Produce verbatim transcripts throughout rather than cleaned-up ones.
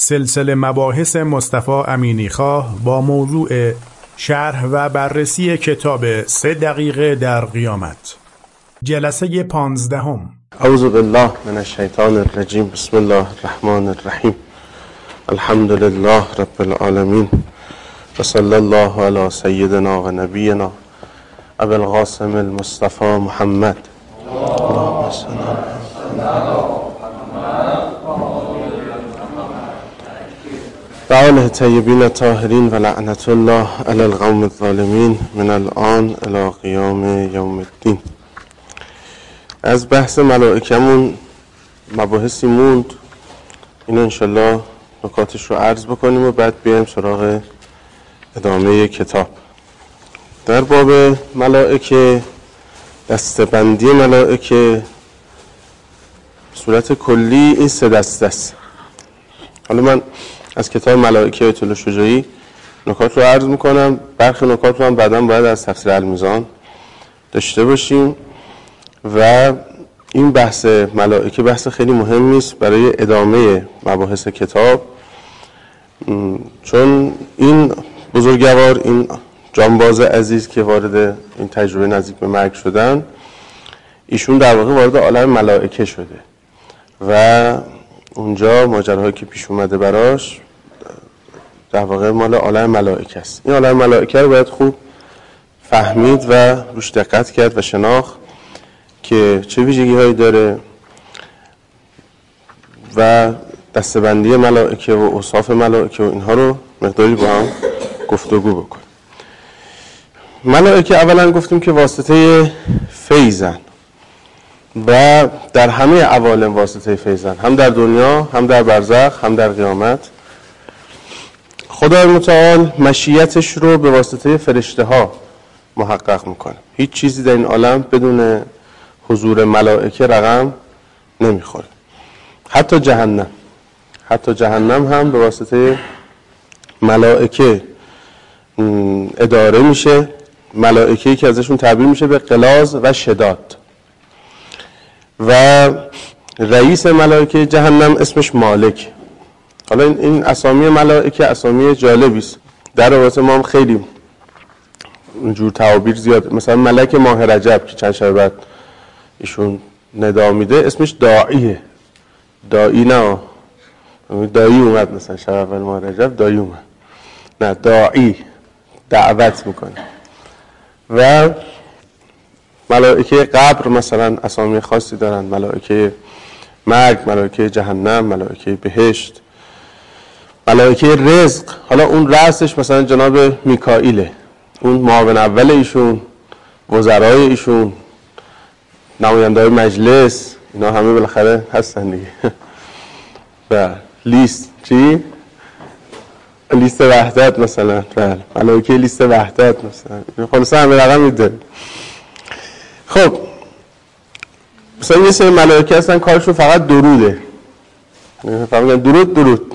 سلسله مباحث مصطفی امینیخواه با موضوع شرح و بررسی کتاب سه دقیقه در قیامت، جلسه پانزدهم. اعوذ بالله من الشیطان الرجیم. بسم الله الرحمن الرحیم. الحمد لله رب العالمین و صلی الله علی سیدنا و نبینا ابو القاسم المصطفى محمد اللهم صل و آله طیبین الطاهرین و لعنت الله علی القوم الظالمین من الان الی قیام یوم الدین. از بحث ملائکمون مباحثی موند، این انشالله نکاتش رو عرض بکنیم و بعد بیایم سراغ ادامه کتاب. در باب ملائکه، دسته‌بندی ملائکه صورت کلی این سه دسته است. حالا من از کتاب ملائکه آیت الله شجاعی نکات رو عرض میکنم، برخی نکات رو هم بعداً باید از تفسیر المیزان داشته باشیم و این بحث ملائکه بحث خیلی مهمی است برای ادامه مباحث کتاب، چون این بزرگوار، این جانباز عزیز که وارد این تجربه نزدیک به مرگ شدن، ایشون در واقع وارد عالم ملائکه شده و اونجا ماجراهایی که پیش اومده براش در واقع مال عالم ملائکه است. این عالم ملائکه رو باید خوب فهمید و روش دقت کرد و شناخت که چه ویژگی هایی داره و دسته‌بندی ملائکه و اوصاف ملائکه و اینها رو مقداری با هم گفتگو بکن. ملائکه اولا گفتیم که واسطه فیضن و در همه عوالم واسطه فیضن، هم در دنیا، هم در برزخ، هم در قیامت. خدای متعال مشیتش رو به واسطه فرشته ها محقق میکنه. هیچ چیزی در این عالم بدون حضور ملائکه رقم نمیخوره. حتی جهنم حتی جهنم هم به واسطه ملائکه اداره میشه. ملائکه‌ای که ازشون تعبیر میشه به غلاظ و شداد. و رئیس ملائکه جهنم اسمش مالک. حالا این, این اسامی ملائکه اسامی جالبی است. در روایت ما هم خیلی اونجور تعابیر زیاد. مثلا ملک ماه رجب که چند شب بعد ایشون ندا میده اسمش داعیه. داعی نه داعی اومد مثلا شب اول ماه رجب داعی اومد، نه داعی دعوت میکنه. و ملائکه قبر مثلا اسامی خاصی دارن، ملائکه مرگ، ملائکه جهنم، ملائکه بهشت، ملائکه رزق. حالا اون رأسش مثلا جناب میکائیله، اون معاون اول ایشون، وزرای ایشون، نماینده‌های مجلس، اینا همه بالاخره هستن دیگه. و لیست چی؟ لیست وحدت مثلا، بله ملائکه لیست وحدت مثلا، خلاصه همه رقم میده. خب مثلا یه سری ملائکه هستن کارشون فقط دروده، فقط میگن درود درود.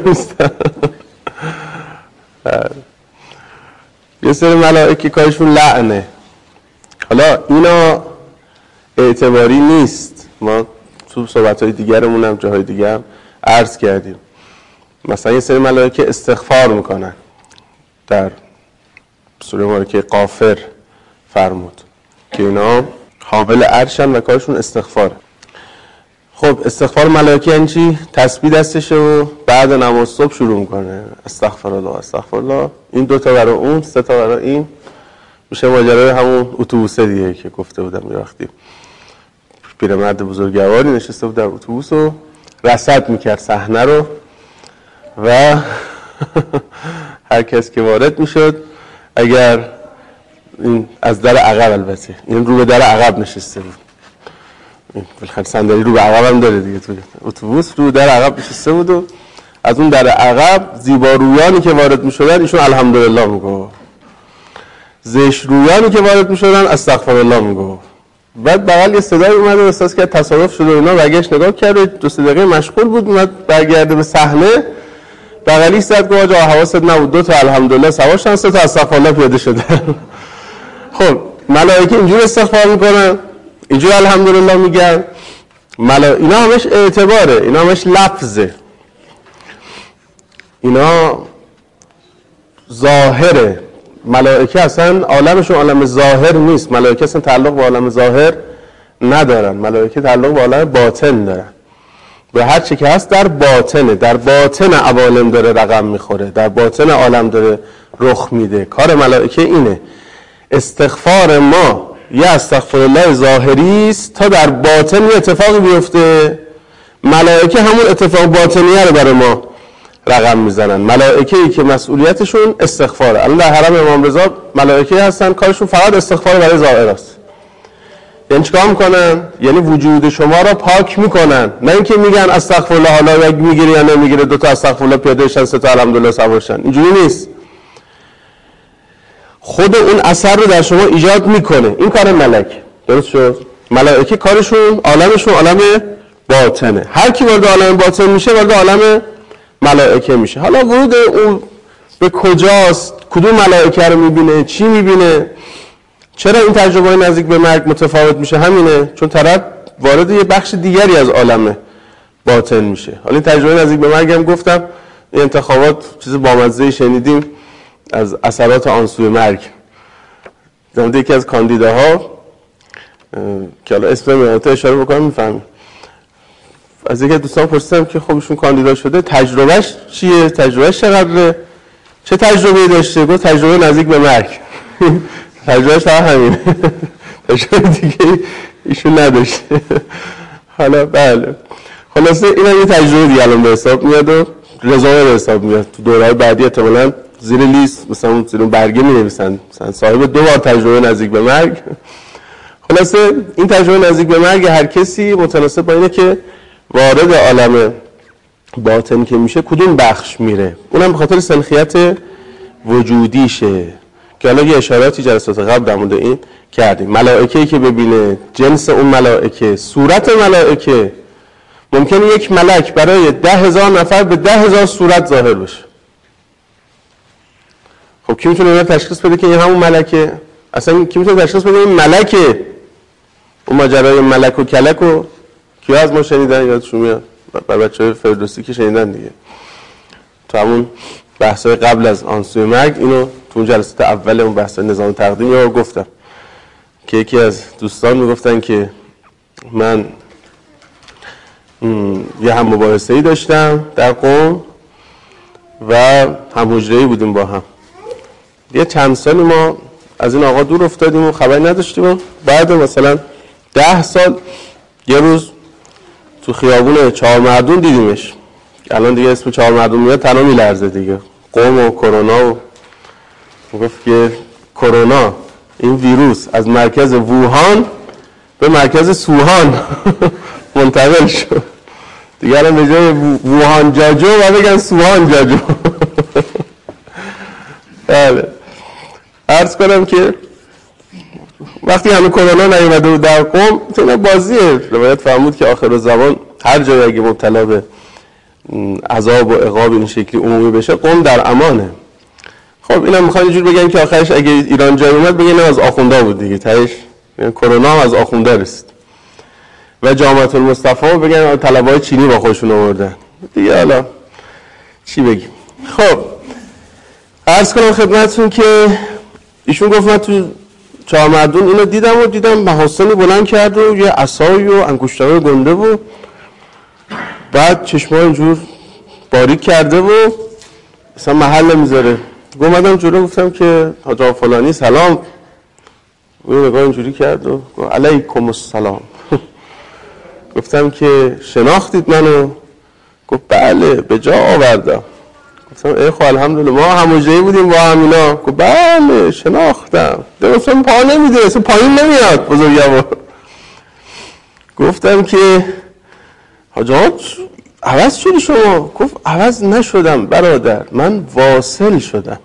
یه سری ملائکه کارشون لعنه. حالا اینا اعتباری نیست، ما تو صحبت‌های دیگرمون هم جاهای دیگه هم عرض کردیم. مثلا یه سری ملائکه استغفار میکنن، در سوره مبارکه غافر فرمود که اینا حامل عرشن و کارشون استغفاره. خب استغفار ملائکه یعنی چی؟ تسبیح دستشه و بعد نماز صبح شروع میکنه استغفر الله استغفر الله. این دوتا برای اون، سه تا برای این، میشه ماجرای همون اتوبوسه دیگه که گفته بودم یه وقتی پیرمرد بزرگواری نشسته بود در اتوبوس و رصد میکرد صحنه رو و هر کس که وارد میشد، اگر این از در عقب، البته این رو به در عقب نشسته بود، این بالاخره صندلی رو به عقب هم داره دیگه، تو اتوبوس رو در عقب نشسته بود و از اون در عقب زیبارویانی که وارد میشدن ایشون الحمدلله میگه، زشت رویانی که وارد میشدن استغفر الله میگه. بعد بغل یه صدای اومد و احساس کرد تصادف شده و اینا، برگشت نگاه کرد، دو سه دقیقه مشغول بود، اومد برگرده به صحنه، بغلی زد گفت آقا حواست نبود، دو تا الحمدلله سواشن، سه تا استغفر الله پیاده شدن. خب ملائکه اینجور استغفار میکنن، اینجور الحمدلله میگن. ملائکه اینا همش اعتباره، اینا همش لفظه. اینا ظاهره. ملائکه اصلا عالمشون عالم ظاهر نیست. ملائکه اصلا تعلق به عالم ظاهر ندارن. ملائکه تعلق به عالم باطن دارن. به هر چی که هست در باطنه، در باطن عوالم داره رقم میخوره، در باطن عالم داره رخ میده. کار ملائکه اینه. استغفار ما یه استغفر الله ظاهری است تا در باطن یه اتفاقی بیفته. ملائکه همون اتفاق باطنیه رو برای ما رقم میزنن. ملائکه ای که مسئولیتشون استغفاره. الان در حرم امام رضا ملائکه هستن کارشون فقط استغفار برای ظاهر است. یعنی چیکار میکنن؟ یعنی وجود شما را پاک میکنن، نه اینکه میگن استغفر الله حالا یک میگیره یا نمیگیره، دو تا استغفر الله پیاده شن، سه تا الحمدلله سوار شن. اینجوری نیست. خود اون اثر رو در شما ایجاد میکنه. این کار ملائکه. درست شد؟ ملائکه کارشون عالمشون عالم باطنه. هر کی وارد عالم باطن میشه وارد عالم ملائکه میشه. حالا ورود اون به کجاست؟ کدوم ملائکه رو میبینه؟ چی میبینه؟ چرا این تجربه نزدیک به مرگ متفاوت میشه؟ همینه، چون طرف وارد یه بخش دیگری از عالم باطن میشه. حالا این تجربه نزدیک به مرگ هم گفتم، این انتخابات چیز بامزه‌ای شنیدیم از اثرات آن سوی مرگ. زنده یکی از کاندیداها که حالا اسم میاد اشاره بکنم میفهمیم، از یکی دوستان پرسیدم که خب ایشون کاندیدا شده، تجربهش چیه؟ تجربهش چقدره؟ چه تجربه‌ای داشته؟ گفت تجربه نزدیک به مرگ. تجربهش فقط همین. تجربه دیگه ایشون نداشته. حالا بله. خلاصه این هم یه تجربه دیگه الان به حساب میاد و رزومه به حساب میاد. تو دوره‌های بعدی احتمالاً زیر لیست مثلا اون زیر برگه می‌نویسن مثلا صاحب دو بار تجربه نزدیک به مرگ. خلاصه این تجربه نزدیک به مرگ هر کسی متناسب با اینه که وارد عالم باطن که میشه کدوم بخش میره. اونم به خاطر سلخیت وجودیشه که حالا یه اشاراتی جلسات قبل در مورد این کردیم. ملائکه‌ای که ببینه، جنس اون ملائکه، صورت ملائکه، ممکنه یک ملک برای ده هزار نفر به ده هزار صورت ظاهر بشه. خب کی میتونه تشخیص بده که این همون ملکه؟ اصلا کی میتونه تشخیص بده این ملکه؟ اون ماجرای ملک و کلک و کیا از ما شنیدن؟ یادشون میاد؟ بر بچه‌های فردوسی که شنیدن دیگه. تو همون بحث‌های قبل از آن سوی مرگ اینو تو اون جلسات اول اون بحث نظام تقدیم رو گفتم که یکی از دوستان میگفتن که من یه هم مباحثه‌ای داشتم در قم و هم حجره‌ای بودیم با هم. یه چند سالی ما از این آقا دور افتادیم و خبری نداشتیم و بعد مثلا ده سال یه روز تو خیابون چهارمردون دیدیمش. الان دیگه اسم چهارمردون میاد تنها میلرزه دیگه، قم و کرونا. و گفت که کرونا این ویروس از مرکز ووهان به مرکز سوهان منتقل شد دیگه. الان به جای ووهان جاجو و بگن سوهان جاجو. بله عرض کنم که وقتی همه کرونا نیومده بود در قم، تو بازیه روایت فرمود که آخر زمان هر جایی اگه مبتلا به عذاب و عقاب این شکلی عمومی بشه قم در امانه. خب اینا میخوان اینجور بگن که آخرش اگه ایران جای اومد بگن از آخونده بود دیگه، تهش کرونا هم از آخونده رسید. و جامعه المصطفی بگن طلبه‌های چینی با خودشون آوردن دیگه. حالا چی بگیم؟ خب عرض کنم خدمتتون که ایشون گفت من تو چهارمردون اینو دیدم و دیدم محاسنی بلند کرده و یه عصایی و انگشتای گنده و بعد چشمای اینجور باریک کرده و اصلا محل نمیذاره. اومدم جلو گفتم که حاج آقا فلانی سلام. اون نگاه اینجوری کرد و گفت علیکم السلام. گفتم که شناختید منو؟ گفت بله به جا آوردم. گفتم ای خو الحمدلله ما هموجهی بودیم با همینا. گفت بله شناختم. گفتم پا نمیده، اصلا پایین نمیاد بزرگوار. گفتم که حاج آقا عوض شدی شما؟ گفت عوض نشدم برادر، من واصل شدم.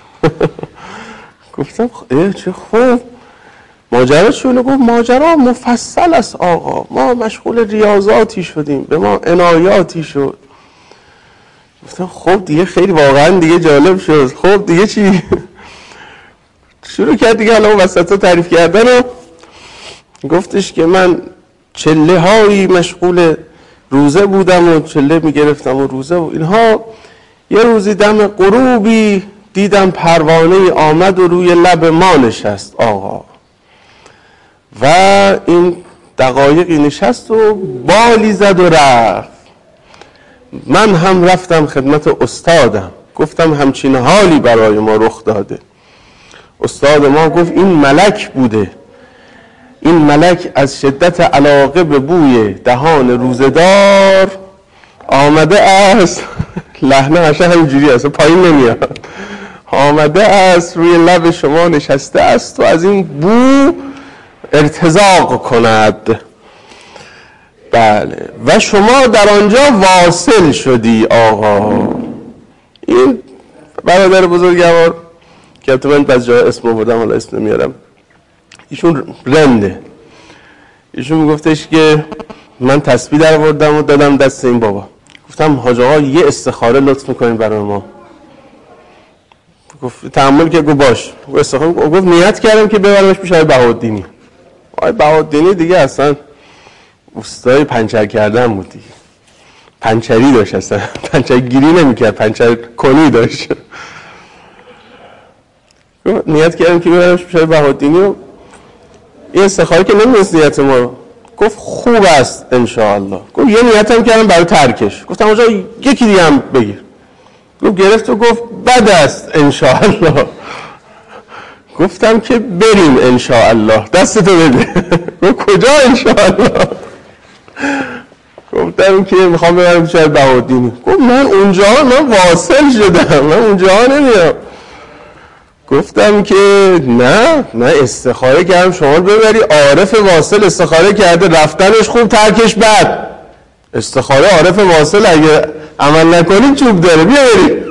گفتم ای چه خوب. ماجرا شونه؟ گفت ماجرا مفصل است آقا، ما مشغول ریاضاتی شدیم، به ما عنایاتی شد. گفتم خب دیگه خیلی واقعا دیگه جالب شد. خب دیگه چی؟ شروع کرد دیگه حالا وسطا تعریف کردن و گفتش که من چله هایی مشغول روزه بودم و چله میگرفتم و روزه و اینها. یه روزی دم غروبی دیدم پروانه آمد و روی لب ما نشست آقا. و این دقایقی نشست و بالی زد و رفت. من هم رفتم خدمت استادم، گفتم همچین حالی برای ما رخ داده. استاد ما گفت این ملک بوده، این ملک از شدت علاقه به بوی دهان روزدار آمده است، لحنه هشه همینجوری است پایین نمیاد، آمده است روی لب شما نشسته است و از این بو ارتزاق کند. بله و شما در آنجا واصل شدی آقا. این برادر بزرگوار که البته من بعضی جا اسم آوردم حالا اسم نمیارم، ایشون رنده، ایشون میگفتش که من تسبیح در آوردم و دادم دست این بابا، گفتم حاج آقا یه استخاره لطف میکنین برای ما. گفت تحمل که گفت باش. گفت گفت نیت کردم که ببرمش پیش آقای بهاءالدینی. آقای بهاءالدینی دیگه اصلا استاد پنچر کردن بود دیگه، پنچری داشت، اصلا پنچر گیری نمیکرد، پنچر کنی داشت. نیت کردم که ببرمش پیش آقای بهاءالدینی و این استخاره که نمیدونست نیت ما رو. گفت خوب است انشاءالله. گفت یه نیتم کردم برای ترکش. گفتم آقا یکی دیگه هم بگیر. گفت گرفت و گفت بد است انشاءالله. گفتم که بریم انشاءالله، دستتو بده. گفت کجا انشاءالله؟ گفتم که میخوام ببرم پیش بهاءالدینی. گفت من اونجا من واصل شدم، من اونجا نمیام. گفتم که نه نه استخاره کردم شما ببری، عارف واصل استخاره کرده رفتنش خوب ترکش بد. استخاره عارف واصل اگه عمل نکنید چوب داره، بیا بریم.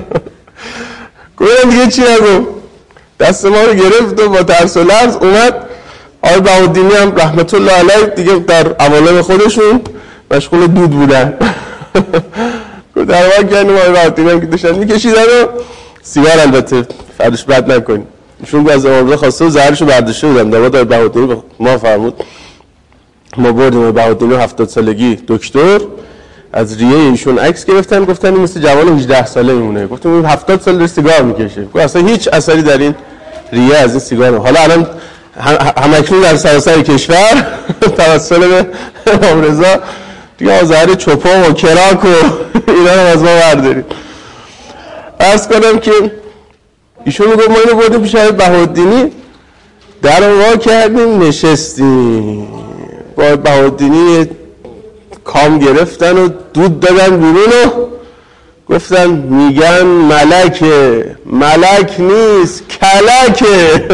گفتم دیگه چی نگو، دست ما رو گرفت و با ترس و لرز اومد. آقای بهاءالدینی هم رحمت الله علیه دیگه در عوالم خودشون مشغول دود بودن. گفت در واقع کردیم آقای بهاءالدینی هم که داشتن میکشیدن و سیگار البته فردش بد نکنیم. ایشون از امامزاده خواسته و زهرشو برداشته بودم. در واقع بهاءالدینی ما فرمود ما بردیم بهاءالدینی هفتاد سالگی دکتر، از ریه ایشون عکس گرفتن، گفتن این مثل جوان هجده ساله میمونه. گفتم این هفتاد سال در سیگار میکشه. گفت اصلا هیچ اثری در این ریه از این سیگار نه. حالا الان همکنون در سراسر کشور توسل به امام رضا دیگه آذر چوپان و کراک و اینا رو از ما برداریم. عرض کنم که ایشون میگه ما اینو بردیم پیش بهاءالدینی، در رو وا کردیم نشستیم. با بهاءالدینی کام گرفتن و دود دادن بیرون و گفتن میگن ملکه، ملک نیست کلکه.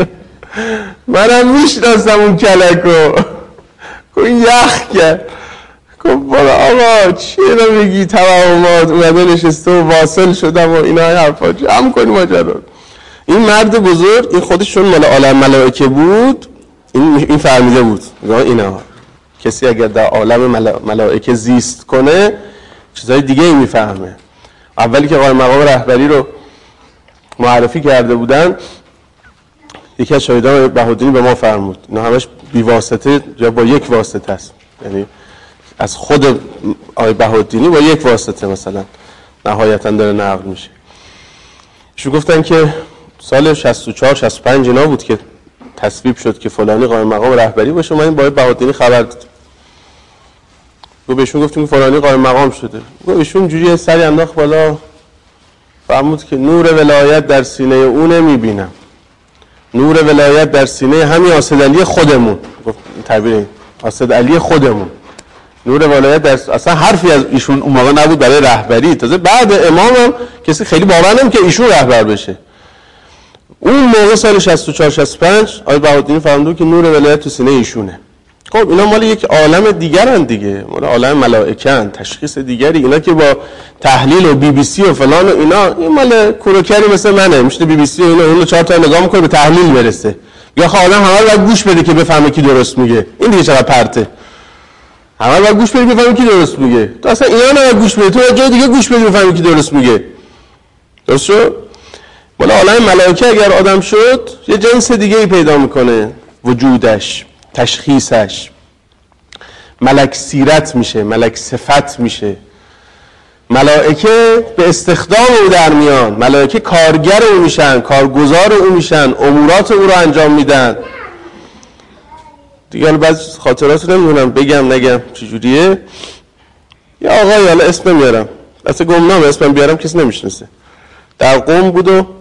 منم میشناسم اون کلکو. گفت یخ کرد. گفت برو آقا چی رو میگی، توهمات اومده نشسته و واصل شدم و اینا حرفا جمع کنیم ماجرا. این مرد بزرگ این خودشون مال عالم ملائکه بود، این این فهمیده بود اینا کسی اگر در عالم ملائکه زیست کنه چیزای دیگه ای میفهمه. اولی که قائم مقام رهبری رو معرفی کرده بودن یکی از شاهدان بهاءالدینی به ما فرمود اینا همش بی واسطه یا با یک واسطه است، یعنی از خود آقای بهاءالدینی با یک واسطه مثلا نهایتا داره نقل میشه. ایشون گفتن که سال شصت و چهار شصت و پنج اینا بود که تصویب شد که فلانی قائم مقام رهبری باشه. ما این با بهاءالدینی خبر دادیم. گفت بهشون گفتیم که فلانی قائم مقام شده. گفت ایشون جوری سری انداخت بالا فرمود که نور ولایت در سینه او نمیبینم، نور ولایت در سینه همین حاسد علی خودمون. گفت تعبیر حاسد علی خودمون. نور ولایت در اصلا حرفی از ایشون اون موقع نبود برای رهبری، تازه بعد امام هم کسی خیلی باور نمی‌کنه که ایشون رهبر بشه. اون موقع سال شصت و چهار شصت و پنج آقای بهاءالدینی فرمود که نور ولایت تو سینه ایشونه. خب اینا مال یک عالم دیگرن دیگه، مال عالم ملائکه‌اند، تشخیص دیگری. اینا که با تحلیل و بی بی سی و فلان و اینا، این مال کوروکری مثل منه، میشه بی بی سی و اینا اون چهار تا نگاه میکنه به تحلیل برسه. یا خب آدم همه رو باید گوش بده که بفهمه کی درست میگه. این دیگه چقدر پرته. همه رو باید گوش بدی بفهمی کی درست میگه. تو اصلا اینا نباید گوش بدی، تو جای دیگه گوش بدی بفهمی کی درست میگه. درست شد؟ ولی عالم ملائکه اگر آدم شد یه جنس دیگه ای پیدا میکنه، وجودش، تشخیصش، ملک سیرت میشه، ملک صفت میشه. ملائکه به استخدام او در میان، ملائکه کارگر او میشن، کارگزار او میشن، امورات او رو انجام میدن. دیگه بعضی خاطرات رو نمیدونم بگم نگم چجوریه. یه آقایی، حالا اسم نمیارم، اصلا گمنامه، اسمم بیارم کسی نمیشناسه، در قم بود و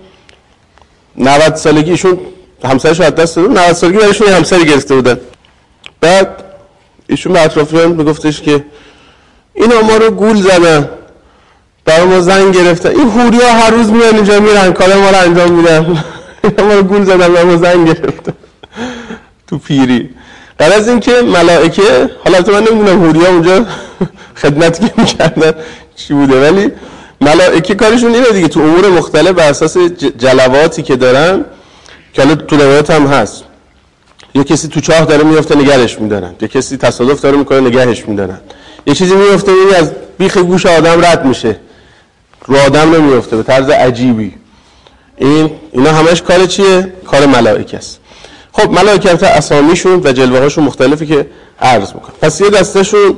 نود سالگی ایشون همسرش رو از دست داد، نود سالگی برایشون یه همسری گرفته بودن. بعد ایشون به اطرافیان میگفتش که اینا ما رو گول زدن، برای ما زنگ گرفتن، این حوریا هر روز میان اینجا میرن کار ما رو انجام میدن، اینا ما رو گول زدن برای ما زنگ گرفتن تو پیری. غیر از این که ملائکه، حالا من نمیدونم حوریا اونجا خدمتی که میکردن چی بوده، ولی ملائکه کارشون اینه دیگه، تو امور مختلف بر اساس جلواتی که دارن که حالا تو روایت هم هست، یه کسی تو چاه داره میفته نگهش میدارن، یه کسی تصادف داره میکنه نگهش میدارن، یه چیزی میفته این از بیخ گوش آدم رد میشه، رو آدم نمیفته به طرز عجیبی. این اینا همش کار چیه؟ کار ملائکه است. خب ملائکه تا اسامیشون و جلوه هاشون مختلفی که عرض میکنم. پس یه دستشون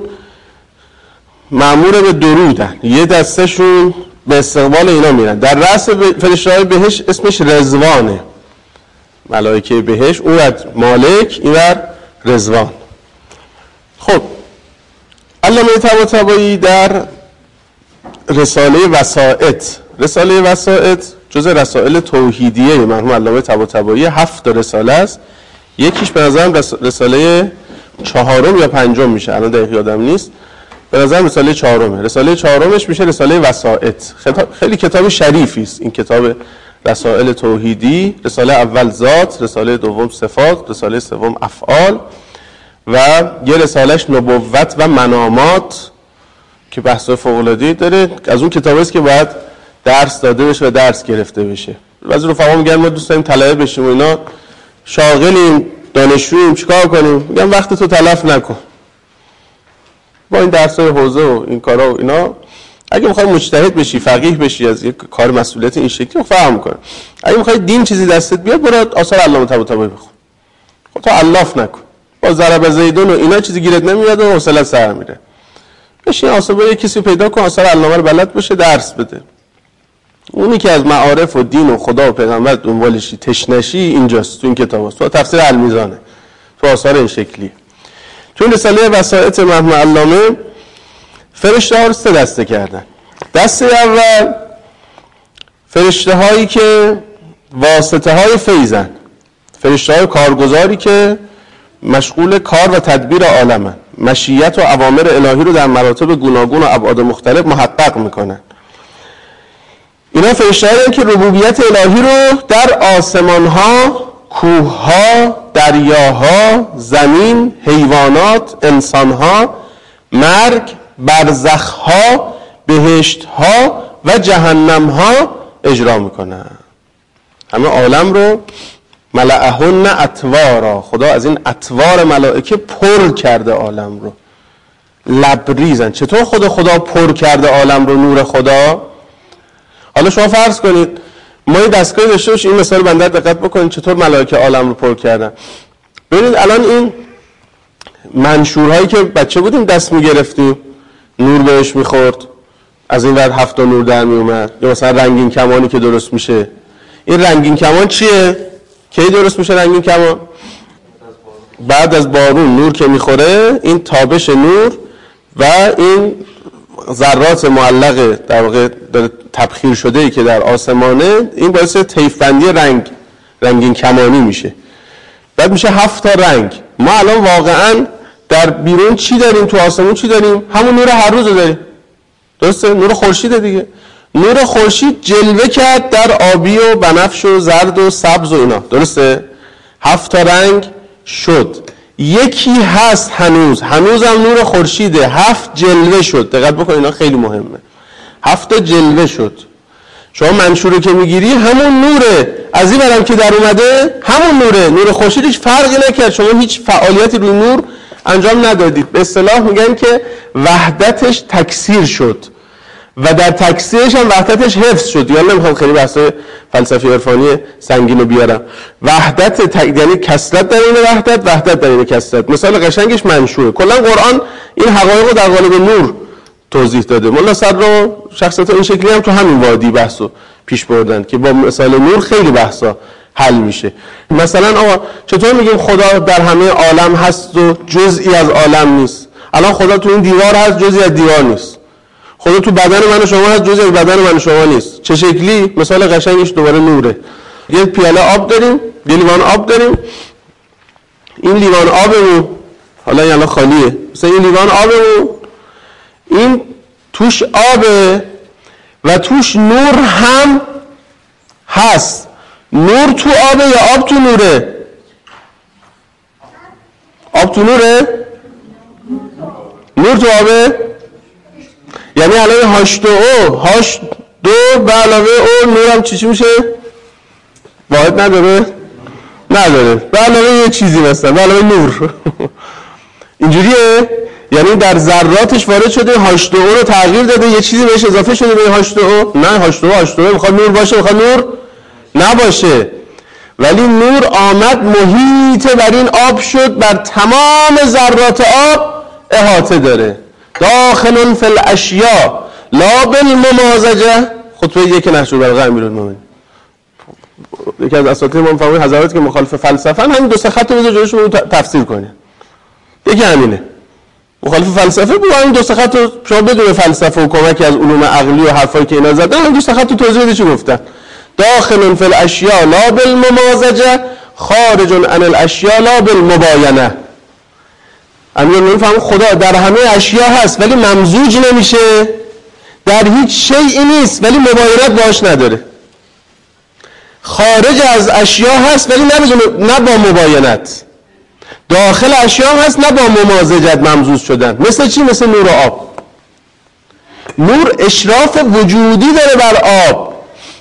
مأمور به درودن، یه دستشون به استقبال اینا میرن. در رأس فرشته‌های بهشت اسمش رضوانه، ملائکه بهشت، اون ور مالک، این ور رضوان. خب علامه طباطبایی در رساله وسائط، رساله وسائط جز رسائل توحیدیه مرحوم علامه طباطبایی، هفت رساله است. یکیش به نظرم رساله چهارم یا پنجم میشه، الان دقیق یادم نیست، به نظرم رساله چهارمه. رساله چهارمش میشه رساله وسائط. خیلی کتاب شریفی است این کتاب رسائل توحیدی. رساله اول ذات، رساله دوم صفات، رساله سوم افعال و یه رسالهش نبوت و منامات که بحث فوق‌العاده‌ای داره. از اون کتابی است که باید درس داده بشه و درس گرفته بشه. بعضی رفقا میگن ما دوست داریم طلبه بشیم و اینا، شاغلیم، دانشجوییم، چیکار کنیم؟ میگم وقت تو تلف نکن با این درس‌های حوزه و این کارا و اینا. اگه می‌خوای مجتهد بشی، فقیه بشی، از یک کار مسئولیت این شکلی فهم کن. اگه می‌خوای دین چیزی دستت بیاد، برو آثار علامه طباطبایی بخون. خب تو الاف نکن. با ضرب زیدون و اینا چیزی گیرت نمیاد و حوصله سر میره. بشین آثار یک کسی پیدا کن، آثار علامه رو بلد باشه، درس بده. اونی که از معارف و دین و خدا و پیغمبر دنبالشی، تشنشی، اینجاست تو این کتاباست. تو تفسیر المیزانه، تو آثار این شکلی. چون رساله وسائط مرحوم علامه فرشته ها رو سه دسته کردن. دسته اول فرشته هایی که واسطه های فیضن، فرشته های کارگزاری که مشغول کار و تدبیر عالمن، مشیت و اوامر الهی رو در مراتب گوناگون و ابعاد مختلف محقق میکنن. اینا فرشته هایی که ربوبیت الهی رو در آسمان ها، کوه ها، دریاها، زمین، حیوانات، انسان ها، مرگ، برزخ ها، بهشت ها و جهنم ها اجرا میکنن. همه عالم رو ملأهن اطوارا، خدا از این اطوار ملائکه پر کرده عالم رو، لبریزن. چطور خدا خدا پر کرده عالم رو؟ نور خدا. حالا شما فرض کنید ما این دستگاهی داشته باشیم، این مثال بنده دقت بکنید چطور ملائکه عالم رو پر کردن. ببینید الان این منشورهایی که بچه بودیم دست میگرفتیم، نور بهش میخورد، از این ور هفت نور در میومد، یا مثلا رنگین کمانی که درست میشه. این رنگین کمان چیه؟ کی درست میشه رنگین کمان؟ بعد از بارون نور که میخوره، این تابش نور و این ذرات معلقه در واقع تبخیر شده ای که در آسمانه، این باعث طیف بندی رنگ، رنگین کمانی میشه. بعد میشه هفت تا رنگ. ما الان واقعا در بیرون چی داریم؟ تو آسمون چی داریم؟ همون نور هر روز داریم. درسته؟ نور خورشید دیگه. نور خورشید جلوه کرد در آبی و بنفش و زرد و سبز و اینا. درسته؟ هفت تا رنگ شد. یکی هست هنوز، هنوز هم نور خورشیده، هفت جلوه شد. دقت بکن اینا خیلی مهمه. هفت تا جلوه شد. شما منشوره که میگیری همون نوره، از این برم که در اومده همون نوره، نور خورشید هیچ فرقی نکرد، شما هیچ فعالیتی روی نور انجام ندادید. به اصطلاح میگن که وحدتش تکثیر شد و در تکثیرش هم وحدتش حفظ شد. یا نمیخوام خیلی بحث فلسفی عرفانی سنگین رو بیارم. وحدت ت... یعنی کثرت در این وحدت، وحدت در این کثرت. مثال قشنگش منشوره. کلا قرآن این حقایق رو در قالب نور توضیح داده. مولا صدر شخصیت این شکلی هم تو همین وادی بحثو پیش بردن که با مثال نور خیلی بحثا حل میشه. مثلا آقا چطور میگیم خدا در همه عالم هست و جزئی از عالم نیست؟ الان خدا تو این دیوار هست، جزئی از دیوار نیست. خدا تو بدن من و شما هست، جزئی از بدن من و شما نیست. چه شکلی؟ مثال قشنگش دوباره نوره. یه پیاله آب داریم، یه لیوان آب داریم. این لیوان آبمون حالا یعنی خالیه. مثلا این لیوان آبمون این توش آبه و توش نور هم هست. نور تو آبه یا آب تو نوره؟ آب تو نوره؟ نور تو آبه؟ یعنی الان هاش دو او هاش دو به علاوه او نور هم چی چی میشه؟ واحد نداره؟ نداره. به علاوه یه چیزی مثلا به علاوه نور اینجوریه؟ یعنی در ذراتش وارد شده، هاش دو او رو تغییر داده، یه چیزی بهش اضافه شده به هاش دو او. نه هاش دو او هاش دو او میخواد نور باشه، میخواد نور نباشه. ولی نور آمد محیط بر این آب شد، بر تمام ذرات آب احاطه داره. داخل فی الاشیاء لا بالممازجه. خطبه یک نهج البلاغه امیرالمومنین. یکی از اساتید امام فرمود حضرات که مخالف فلسفه همین دو سه خط رو بذار جلوش رو تفسیر کنه. یکی همینه. مخالف فلسفه بود، این دو سه خط رو شما بدون فلسفه و کمکی از علوم عقلی و حرفایی که اینا زدن هم دو سه خط رو توضیح بده چی گفتن. داخل فی الاشیاء لا بالممازجه خارج عن الاشیاء لا بالمباینه. امیرالمومنین فرمود خدا در همه اشیا هست ولی ممزوج نمیشه، در هیچ شیئی نیست ولی مباینت باش نداره. خارج از اشیا هست ولی نه با مباینت. داخل اشیا هست نه با ممازجت ممزوج شدن. مثل چی؟ مثل نور و آب. نور اشراف وجودی داره بر آب،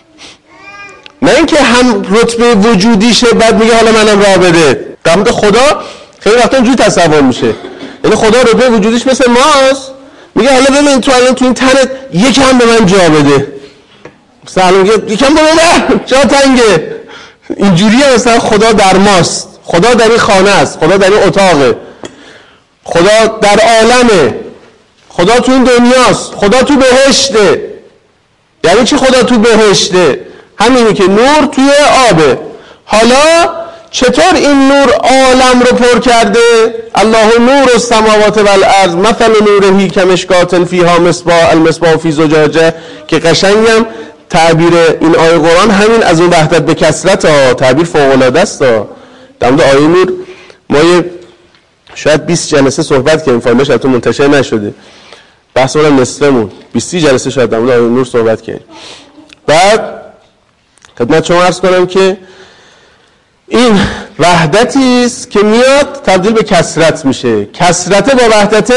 نه اینکه هم رتبه وجودیشه بعد میگه حالا منم راه بده. در مورد خدا خیلی وقتا اینجوری تصور میشه، یعنی خدا رتبه وجودیش مثل ماست، میگه حالا ببین تو الان تو این تنت یکم به من جا بده. مثلا میگه یکم به من جا تنگه. اینجوریه مثلا خدا در ماست، خدا در این خانه است، خدا در این اتاقه، خدا در عالمه، خدا تو این دنیاست، خدا تو بهشته. یعنی چی خدا تو بهشته؟ همینی که نور توی آبه. حالا چطور این نور عالم رو پر کرده؟ الله نور السماوات والارض مثل نوره کمشکات فیها مصباح المصباح فی زجاجه، که قشنگم تعبیر این آیه قرآن همین از اون وحدت به کثرت ها، تعبیر فوق العاده است. در مورد آیه نور ما شاید بیست جلسه صحبت کردیم، فایلش البته منتشر نشده، بحث اون نصفمون بیست جلسه شاید در مورد آیه نور صحبت کردیم. بعد خدمت شما عرض کنم که این وحدتی است که میاد تبدیل به کثرت میشه. کثرت با وحدت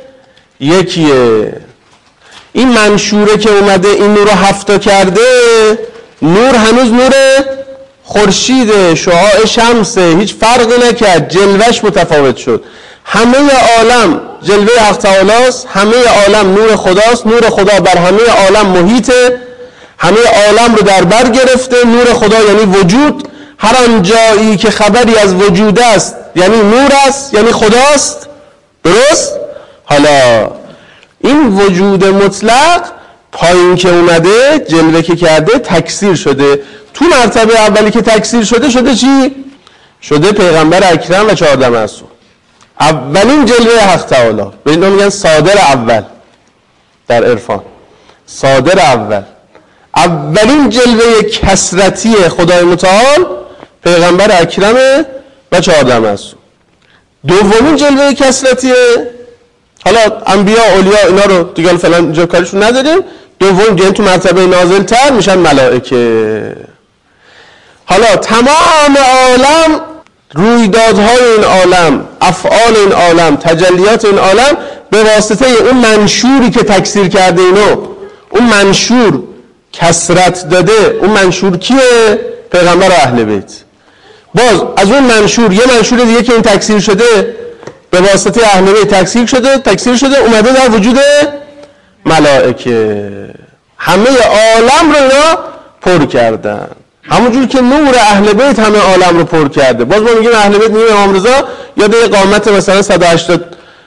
یکیه. این منشوره که اومده این نور رو هفتا کرده، نور هنوز نور خورشیده، شعاع شمسه، هیچ فرقی نکرد، جلوش متفاوت شد. همه عالم جلوه حق تعالی است، همه عالم نور خداست، نور خدا بر همه عالم محیطه، همه عالم رو در بر گرفته. نور خدا یعنی وجود، هر آن جایی که خبری از وجود است یعنی نور است، یعنی خداست. درست؟ حالا این وجود مطلق پایین که اومده، جلوه که کرده، تکثیر شده. تو مرتبه اولی که تکثیر شده شده چی؟ شده پیغمبر اکرم و چهارده معصوم. اولین جلوه حق تعالی، به این میگن صادر اول در عرفان. صادر اول، اولین جلوه کثرتی خدای متعال پیغمبر اکرم و چهارده معصوم. دومین جلوه کثرتیه، حالا انبیا اولیا اینا رو دیگه فعلا اینجا کارشون نداریم، دوم یعنی تو مرتبه نازل تر میشن ملائکه. حالا تمام عالم، رویدادهای این عالم، افعال این عالم، تجلیات این عالم به واسطه اون منشوری که تکثیر کرده اینو، اون منشور کثرت داده. اون منشور کیه؟ پیغمبر و اهل بیت. باز از اون منشور یه منشور دیگه که این تکثیر شده به واسطه اهل بیت تکثیر شده تکثیر شده اومده در وجود ملائکه. همه عالم رو اینا پر کردن، همونجور که نور اهل بیت همه عالم رو پر کرده. باز ما میگیم اهل بیت، میگیم امام رضا یاد قامت مثلا صد و هشتاد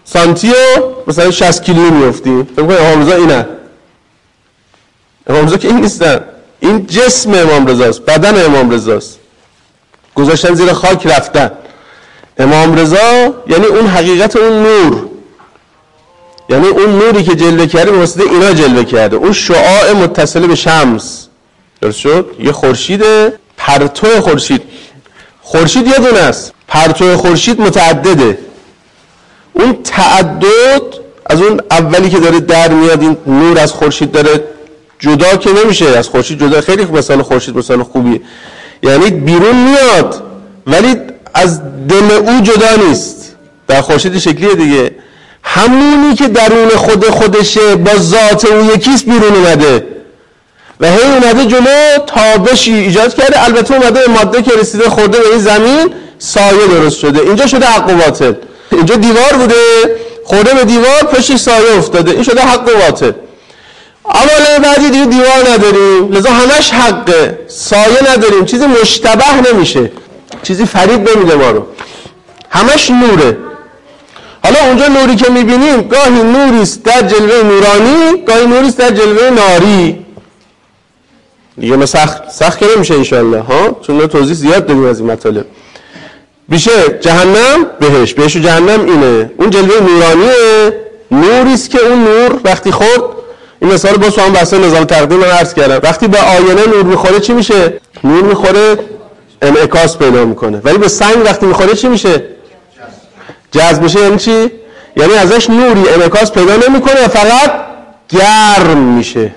سانتی و مثلا شصت کیلو میافتیم. فکر کنید امام رضا اینه؟ امام رضا که این نیستن، این جسم امام رضاست، بدن امام رضاست، گذاشتن زیر خاک رفتن. امام رضا یعنی اون حقیقت، اون نور، یعنی اون نوری که جلوه کرده به واسطه اینا جلوه کرده، اون شعاع متصل به شمس. درست شد؟ یه خورشیده، پرتو خورشید، خورشید یه دونه است، پرتو خورشید متعدده. اون تعدد از اون اولی که داره در میاد، این نور از خورشید داره جدا که نمیشه از خورشید جدا. خیلی مثال خورشید مثال خوبیه، یعنی بیرون میاد ولی از دل او جدا نیست. در خورشید شکلیه دیگه، همونی که درون خود خودشه با ذات او یکیست بیرون اومده و هی اومده جلو تابشی ایجاد کرده. البته اومده به ماده که رسیده خورده به این زمین، سایه درست شده. اینجا شده حق و باطل. اینجا دیوار بوده، خورده به دیوار، پشت سایه افتاده، این شده حق و باطل. اما بعدی دیگه دیوار نداریم، لذا همش حقه، سایه نداریم، چیزی مشتبه نمیشه، چیزی فریب نمیده ما رو، همش نوره. حالا اونجا نوری که میبینیم گاهی نوریست در جلوه نورانی، گاهی نوریست در جلوه ناری. دیگه ما سخت سخت که نمیشه انشالله ها، چون توضیح زیاد داریم از این مطالب. میشه جهنم بهش، بهش و جهنم اینه، اون جلوه نورانیه، نوریست که اون نور وقتی خورد، این مثال باز تو هم بحث نظام تقدیم من عرض کردم، وقتی به آینه نور میخوره چی میشه؟ نور میخوره انعکاس پیدا میکنه، ولی به سنگ وقتی میخوره چی میشه؟ جذب میشه. یعنی چی؟ یعنی ازش نوری انعکاس پیدا نمیکنه و فقط گرم میشه.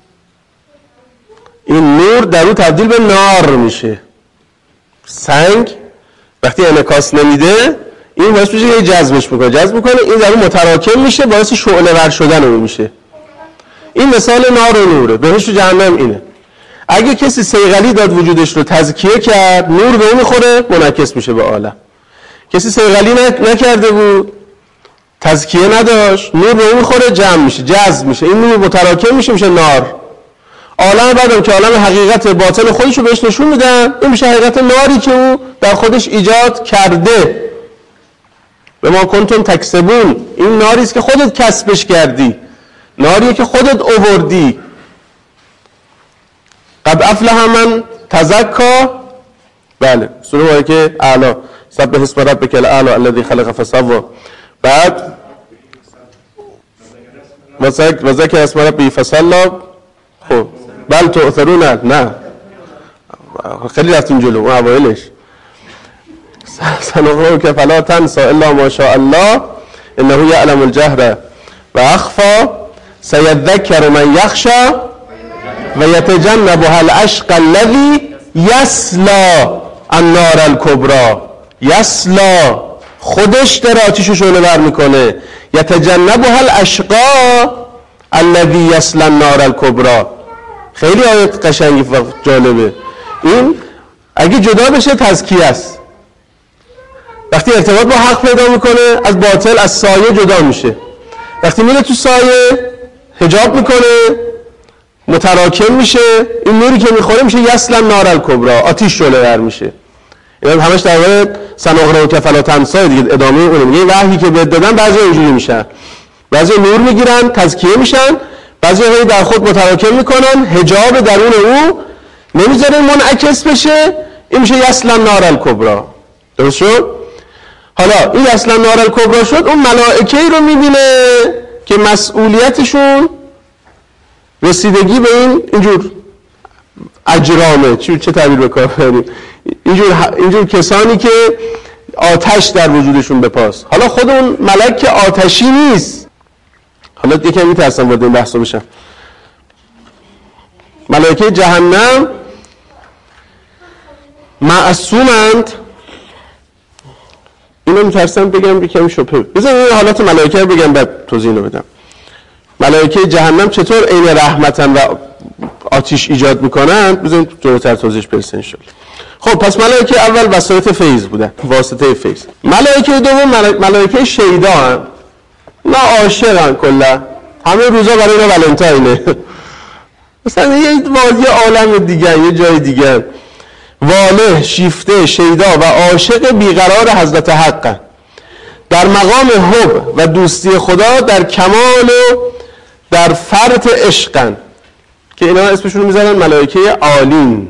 این نور در اون تبدیل به نار میشه. سنگ وقتی انعکاس نمیده، این باعث میشه که جذبش میکنه، جذب میکنه، این در اون متراکم میشه، باعث شعله ور شدن اون میشه. این مثال نار و نوره. بهشت و جهنم اینه. اگه کسی صیقلی داد وجودش رو تزکیه کرد، نور به اون میخوره، منعکس میشه به عالم. کسی صیقلی نکرده بود، تزکیه نداشت، نور به اون میخوره، جمع میشه، جذب میشه، این نور متراکم میشه، میشه نار. عالم بعدم که عالم حقیقت باطن خودش رو بهش نشون میدن، این میشه حقیقت ناری که او در خودش ایجاد کرده. به ما کنتم تکسبون، این ناریست که خودت کسبش کردی، ناریه که خودت آوردی. قد افلح من تزکا، بله سوره مبارکه اعلی، سبح اسم ربک الاعلی الذی خلق فسوی. بعد و ذکر اسم ربی فصلی. خب بل تؤثرون، نه خیلی رفتیم جلو اون اوایلش. سنقرئک فلا تنسی الا ما شاء الله انه یعلم الجهر و اخفی سیذکر من یخشی و یتجنبها الاشقی الذی یصلی النار الکبری. یصلی خودش در آتیش رو شعله ور میکنه، یتجنبها الاشقی الذی یصلی النار الکبری. خیلی آیت قشنگی و جالبه. این اگه جدا بشه تزکیه است. وقتی ارتباط با حق پیدا میکنه، از باطل از سایه جدا میشه. وقتی میره تو سایه حجاب میکنه، متراکم میشه، این نوری که میخوره میشه یصلی النار الکبری، آتیش شعله ور میشه. این همش در واقع سنقرئک فلا تنسی دیگه، ادامه اونه. میگه وحی که بهت دادن بعضی اینجوری میشن، بعضی نور میگیرن تزکیه میشن، بعضی هایی در خود متراکم میکنن، حجاب درون او نمیذاره منعکس بشه، این میشه یصلی النار الکبری. درست شد؟ حالا این یصلی النار الکبری شد، اون ملائکه‌ای رو میبینه که مسئولیتشون رسیدگی به این اینجور اجرامه، چه چه تعبیر بکار بریم، اینجور اینجور کسانی که آتش در وجودشون بپاس. حالا خود اون ملک که آتشی نیست، حالا یکم میترسم وارد این بحثا بشم. ملائکه جهنم معصومند، اینو میترسم بگم یکم شبهه. بذار این حالات ملائکه رو بگم بعد توضیح اینو بدم. ملائکه جهنم چطور عین رحمتن و آتش ایجاد میکنن، بذاریم جلوتر توضیحش برسه ان شاءالله. خب پس ملائکه اول وسایط فیض بودن، واسطه فیض. ملائکه دوم ملائکه شیدا هستن. نه عاشقن کلا، همه روزا برای اینا ولنتاینه. مثلا یه وادی عالم دیگه، یه جای دیگه، واله، شیفته، شیدا و عاشق بیقرار حضرت حق. در مقام حب و دوستی خدا در کمال و در فرط عشقن که اینا اسمشون رو میذارن ملائکه عالین.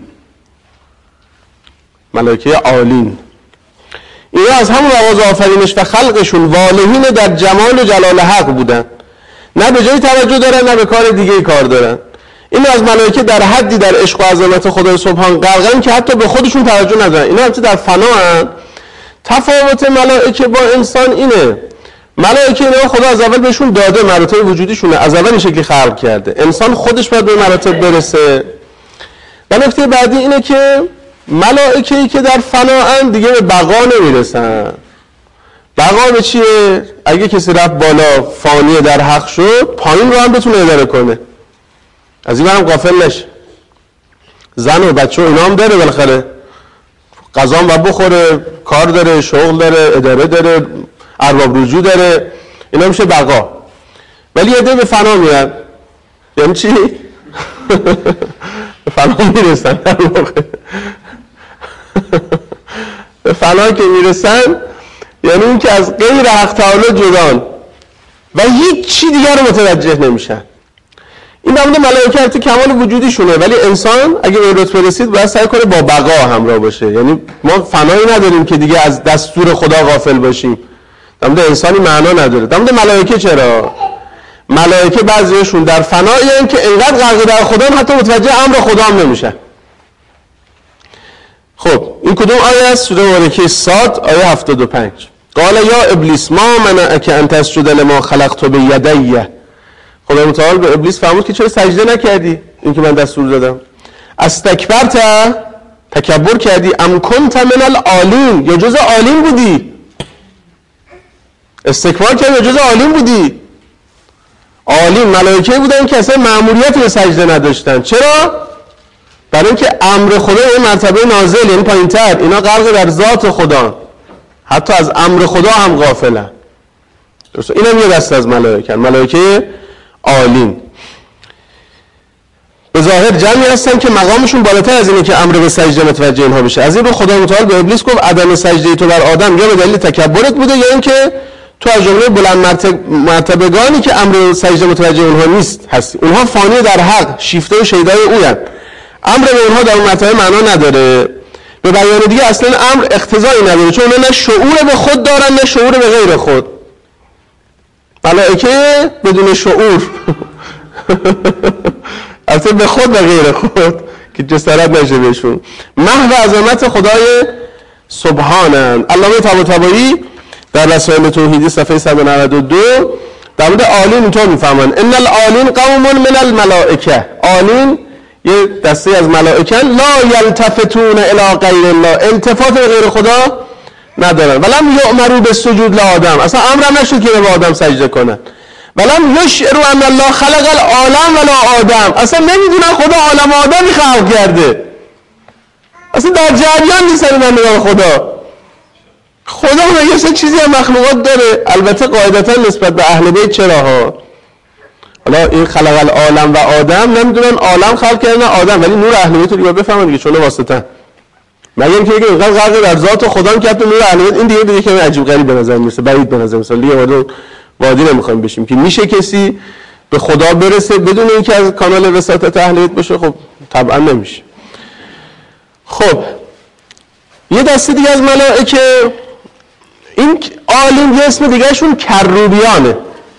ملائکه عالین اینا از همون آغاز آفرینش و خلقشون والهین در جمال و جلال حق بودن، نه به جای توجه دارن نه به کار دیگه کار دارن. این از ملائکه در حدی در عشق و عظمت خدای سبحان غرقن که حتی به خودشون توجه ندارن. اینا البته در فنا هستن. تفاوت ملائکه با انسان اینه، ملائکه اینا خدا از اول بهشون داده، مراتب وجودیشونه از اول این شکلی خلق کرده. انسان خودش باید به مراتب برسه. و نکته بعدی اینه که ملائکه‌ای که در فناان دیگه به بقا نمیرسن. بقا به چیه؟ اگه کسی رفت بالا فانی در حق شد، پایین رو هم بتونه اداره کنه، از این برم غافل نشه. زن و بچه و اینا هم داره، بالاخره غذا هم بخوره، کار داره، شغل داره، اداره داره، ارباب رجوع داره، اینا میشه بقا. ولی یه ده به فنا میاد. یعنی چی؟ به فنا میرسن در واقع. به فنا که میرسن یعنی این که از غیر حق تعالی جدان و هیچ چی دیگر رو متوجه نمیشن. این در مورد ملائکه تو کمال وجودیشونه، ولی انسان اگه به رتبه رسید باید سعی کنه با بقا همراه باشه. یعنی ما فنایی نداریم که دیگه از دستور خدا غافل باشیم. در مورد انسانی معنا نداره. در مورد ملائکه چرا؟ ملائکه بعضیشون در فنایی هستن که انقدر غرق در خدا حتی متوجه امر خدا هم نمیشن. خب این کدوم آیه است؟ سوره مبارکه صاد آیه هفتاد و پنج. قال یا ابلیس ما منعک ان تسجد لما خلقت بیدی. خدا متعال به ابلیس فرمود که چرا سجده نکردی این که من دستور دادم؟ استکبرت، تکبر کردی، ام کنت من العالین، یا جز عالین بودی؟ استکبار کردی یا جز عالین بودی؟ عالین ملائکه بودن که اصلا مأموریت به سجده نداشتن. چرا؟ برای اینکه امر خدا یه مرتبه نازل، یعنی پایین‌تر، اینا غرق در ذات خدا، حتی از امر خدا هم غافلن. درسته؟ اینم یه دسته از ملائکه، ملائکه عالین. به ظاهر جمعی هستن که مقامشون بالاتر از اینه که امر به سجده متوجه اینها بشه. از این رو خدا متعال به ابلیس گفت عدم سجده تو بر آدم یا به دلیل تکبرت بوده یا اینکه تو از جمله بلند مرتبگانی که امر به سجده متوجه اونها نیست هستی. اونها فانی در حق، شیفته و شیدای اوین. امر به اونها در اون مرتبه معنا نداره. به بیان دیگه اصلا امر اقتضایی نداره، چون اونها نه شعور به خود دارن نه شعور به غیر خود. ملائکه بدون شعور البته به خود و غیر خود که جسارت نشه بهشون، محو عظمت خدای سبحانن. علامه طباطبایی در رسائل توحیدی صفحه صد و نود و دو در مورد عالین اینطور میفهمن ان العالین قوم من الملائکه. عالین یه دسته از ملائکه لا یلتفتون الی غیر الله، التفات به غیر خدا ندارن. ولم یؤمروا بالسجود لآدم، اصلا امر نشد که به آدم سجده کنن. ولم یشعروا ان الله خلق العالم ولا آدم، اصلا نمیدونن خدا عالم و آدمی خلق کرده، اصلا در جریان نیستن من نگاه خدا. خدا یه چیزی از مخلوقات داره. البته قاعدتا نسبت به اهل بیت چراها، حالا این خلق العالم و آدم نمیدونن عالم خلق کردن آدم، ولی نور اهل بیت رو دیگه بفهمن دیگه، چون واسطه مگر اینکه اینقدر غرق در ذات خدا که حتی نور اهل بیت، این دیگه دیگه که عجیب غریب به نظر میرسه، بعید به نظر میاد. دیگه وارد وادی نمیخوایم بشیم که میشه کسی به خدا برسه بدون اینکه از کانال وساطت اهل بیت باشه. خب طبعا نمیشه. خب یه دسته دیگه از ملائکه، این عالم یه اسم دیگه شون کروبیانه.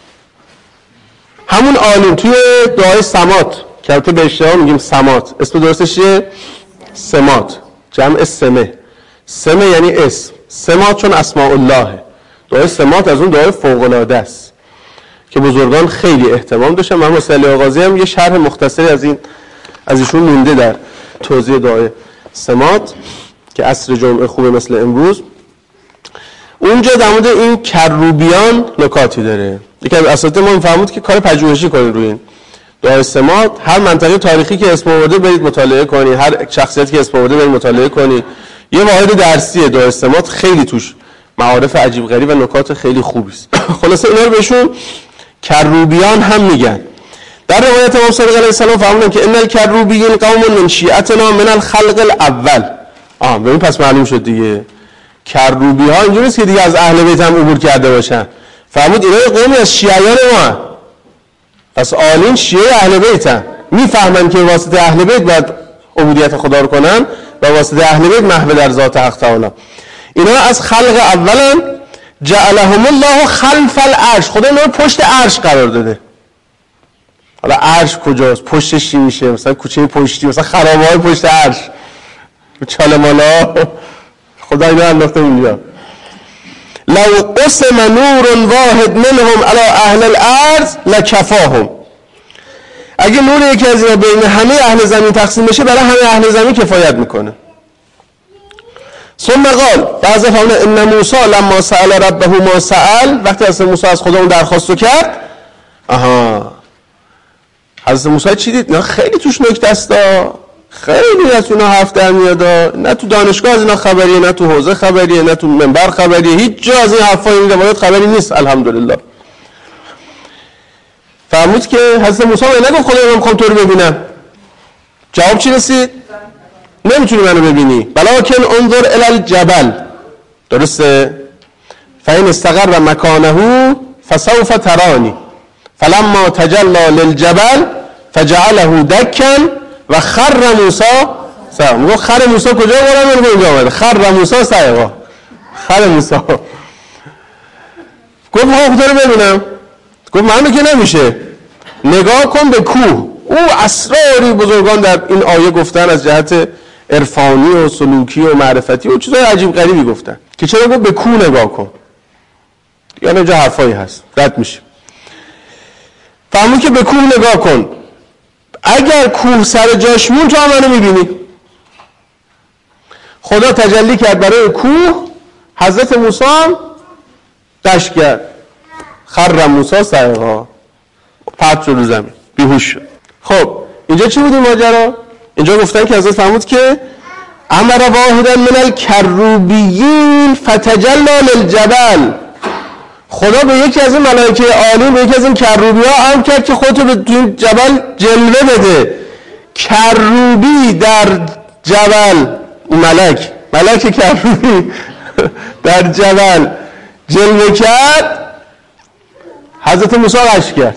همون عالم توی دعای سمات که البته به اشتباه میگیم سمات، اسم درستش چیه؟ سمات، جمع سمه. سمه یعنی اسم، سمات چون اسماء الله. دعای سمات از اون دعای فوق العاده است که بزرگان خیلی اهتمام داشتن. محمد صلی آغازی هم یه شرح مختصری از این از ایشون مونده در توضیح دعای سمات که عصر جمعه خوبه مثل امروز. اونجا در مورد این کروبیان نکاتی داره. یکی از اساتید ما میفهمود که کار پژوهشی کنید روی این دعای سمات، هر منطقه تاریخی که اسم آورده برید مطالعه کنید، هر شخصیتی که اسم آورده برید مطالعه کنید. یه واحد درسیه دعای سمات، خیلی توش معارف عجیب غریب و نکات خیلی خوبی است. خلاصه اینا رو بهشون کروبیان هم میگن. در روایت امام صادق علیه السلام فرمودن که ان الکروبیین قوم من شیعتنا من الخلق الاول. آها ببین پس معلوم شد دیگه کروبی ها اینجوری نیست که دیگه از اهل بیت هم عبور کرده باشن. فرمود اینا قومی از شیعیان ما، پس آلین شیعه اهل بیتن، میفهمن که واسطه اهل بیت باید عبودیت خدا رو کنن و واسطه اهل بیت محو در ذات حق تعالی. اینا از خلق اولن، جعلهم الله خلف العرش، خدا اینا رو پشت عرش قرار داده. حالا عرش کجاست؟ پشتش چی میشه؟ مثلا کوچه پشتی، مثلا خرابه‌های پشت عرش، چاله مالا، خدا اینا انداخته اونجا. لو قسم نور واحد منهم على اهل الارض لکفاهم، اگه نور یکی از اینا بین همه اهل زمین تقسیم بشه برای همه اهل زمین کفایت میکنه. ثم قال، بعضی فهمونه ان موسی لما سأل ربه ما سأل، وقتی حضرت موسی از خدا اون درخواست رو کرد، آها حضرت موسی چی دید؟ نه خیلی توش نکته است، خیلی از اینا حرف در میاد، نه تو دانشگاه از اینا خبریه، نه تو حوزه خبریه، نه تو منبر خبریه، هیچ جا از این حرفا این روایت خبری نیست. الحمدلله. فرمود که حضرت موسی نگفت خدا من میخوام تو رو ببینم. جواب چی رسید؟ نمیتونی منو ببینی. بلکن انظر الی الجبل، درسته؟ فإن استقر مکانه فسوف ترانی فلما تجلی للجبل فجعله دکا و خر موسی صعقا. میگه خر موسی کجا قرآن میگه اینجا اومده؟ خر موسی صعقا، خر موسی. گفت میخوام خدا رو ببینم. گفت من که نمیشه، نگاه کن به کوه. او اسراری بزرگان در این آیه گفتن از جهت عرفانی و سلوکی و معرفتی و چیزای عجیب غریبی گفتن که چرا گفت به کوه نگاه کن، یعنی اینجا حرفایی هست رد میشه. فهمون که به کوه نگاه کن، اگر کوه سر جاش مون تو هم منو میبینی. خدا تجلی کرد برای کوه، حضرت موسی هم دشت کرد، خر موسی صعقا، پرت شد رو زمین، بیهوش شد. خب اینجا چی بود این ماجرا؟ اینجا گفتن که حضرت فرمود که امر واحدا من الکروبیین فتجلی للجبل، خدا به یکی از این ملائکه عالی، به یکی از این کروبی ها امر کرد که خودتو به این جبل جلوه بده. کروبی در جبل، ملک ملک کروبی در جبل جلوه کرد، حضرت موسی غش کرد.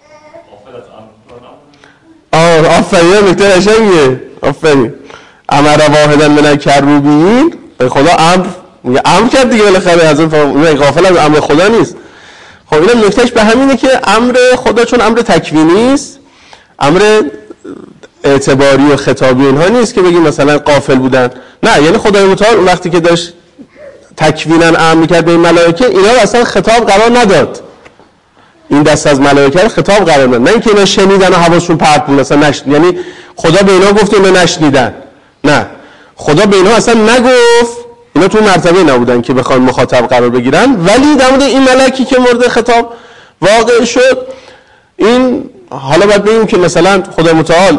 آه آفرین، نکته قشنگیه، آفرین. امر واحدا من الکروبیین، خدا امر میگه امر کرد دیگه، بالاخره حضرت غافل از امر خدا نیست. خب اینم نکتهش به همینه که امر خدا چون امر تکوینی است، امر اعتباری و خطابی اینها نیست که بگیم مثلا غافل بودن، نه، یعنی خدای متعال وقتی که داشت تکوینا امر میکرد به این ملائکه، اینا رو اصلا خطاب قرار نداد، این دست از ملائکه رو خطاب قرار نداد، نه اینکه اینا شنیدن و حواسشون پرت بود مثلا نشنید، یعنی خدا به اینا گفت اینا نشنیدن، نه، خدا به اینا اصلا نگفت، اینا تو مرتبه نبودن که بخوان مخاطب قرار بگیرن. ولی در مورد این ملکی که مورد خطاب واقع شد، این حالا باید بگیم که مثلا خدا متعال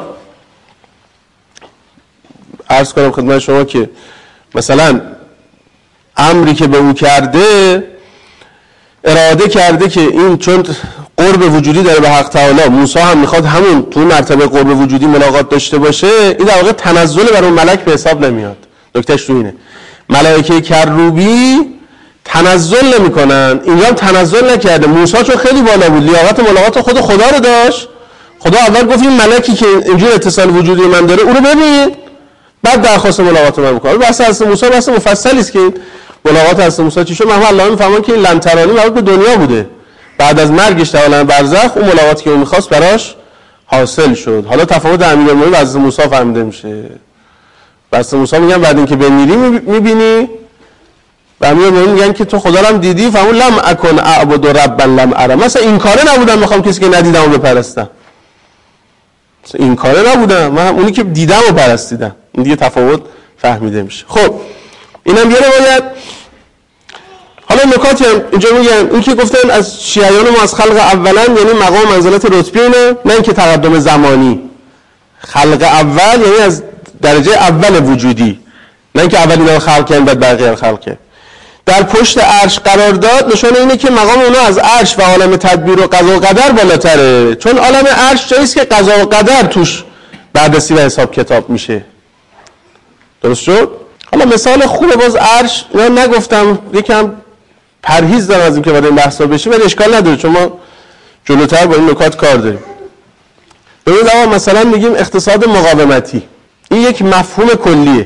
عرض کنم خدمت شما که مثلا امری که به او کرده، اراده کرده که این چون قرب وجودی داره به حق تعالی، موسی هم میخواد همون تو مرتبه قرب وجودی ملاقات داشته باشه، این در واقع تنزل بر اون ملک به حساب نمیاد. نکتهش تو اینه، ملائکه کروبی تنزل نمی کنن، اینجا هم تنزل نکرده. موسی چون خیلی بالا بود، لیاقت ملاقات خود خدا رو داشت، خدا اول گفت این ملکی که اینجور اتصال وجودی من داره او رو ببین، بعد درخواست ملاقات من میکنه. بحث حضرت موسی بحث مفصلی است که این ملاقات حضرت موسی چی شد. من الله میفهمم که این لنترانی مربوط به دنیا بوده، بعد از مرگش در عالم برزخ اون ملاقاتی که اون می‌خواست براش حاصل شد. حالا تفاوت امیرالمومنین و حضرت موسی فهمیده میشه. حضرت موسی میگن بعد اینکه بمیری میبینی، و امیرالمومنین میگن که تو خدا رو هم دیدی، فهمون لم اکن اعبد ربا لم ارى، مثلا این کاره نبودم میخوام کسی که ندیدم رو بپرستم، مثلا این کاره نبودم، من اونی که دیدم رو پرستیدم. این دیگه تفاوت فهمیده میشه. خب اینم یه روایت. حالا نکاتی هم اینجا میگن، این که گفتن از شیعیان ما از خلق اولا، یعنی مقام منزلت رتبی اینه، نه اینکه تقدم زمانی. خلق اول یعنی از درجه اول وجودی، نه اینکه اول اینا رو خلق کردن بعد بقیه رو خلق کرد. در پشت عرش قرار داد نشانه اینه که مقام اونا از عرش و عالم تدبیر و قضا و قدر بالاتره، چون عالم عرش جایی است که قضا و قدر توش بررسی و حساب کتاب میشه. درست شد؟ حالا مثال خوبه باز عرش، اینا نگفتم یکم پرهیز دارم از این که وارد این بحثا بشیم، ولی اشکال نداره چون ما جلوتر با این نکات کار داریم. ببینید آقا مثلا میگیم اقتصاد مقاومتی، این یک مفهوم کلیه،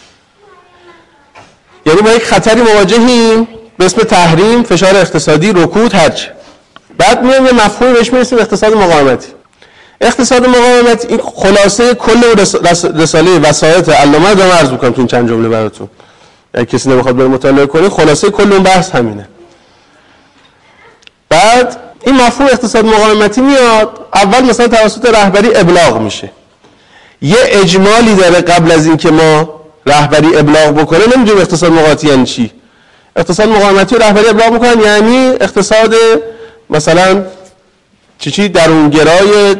یعنی با یک خطری مواجهیم به اسم تحریم، فشار اقتصادی، رکود، هرچه. بعد میایم یه مفهومی بهش میرسیم اقتصاد مقاومتی. اقتصاد مقاومت این خلاصه کل رساله وسایط علامه رو عرض می‌کنم تو این چند جمله براتون. اگه کسی نمیخواد بره مطالعه کنه، خلاصه کل اون بحث همینه. بعد این مفهوم اقتصاد مقاومتی میاد، اول مثلا توسط رهبری ابلاغ میشه. یه اجمالی داره قبل از این که ما رهبری ابلاغ بکنه، نمیدونیم اقتصاد مقاومتی یعنی چی. اقتصاد مقاومتی و رهبری ابلاغ میکنن یعنی اقتصاد مثلا چی چی درونگرای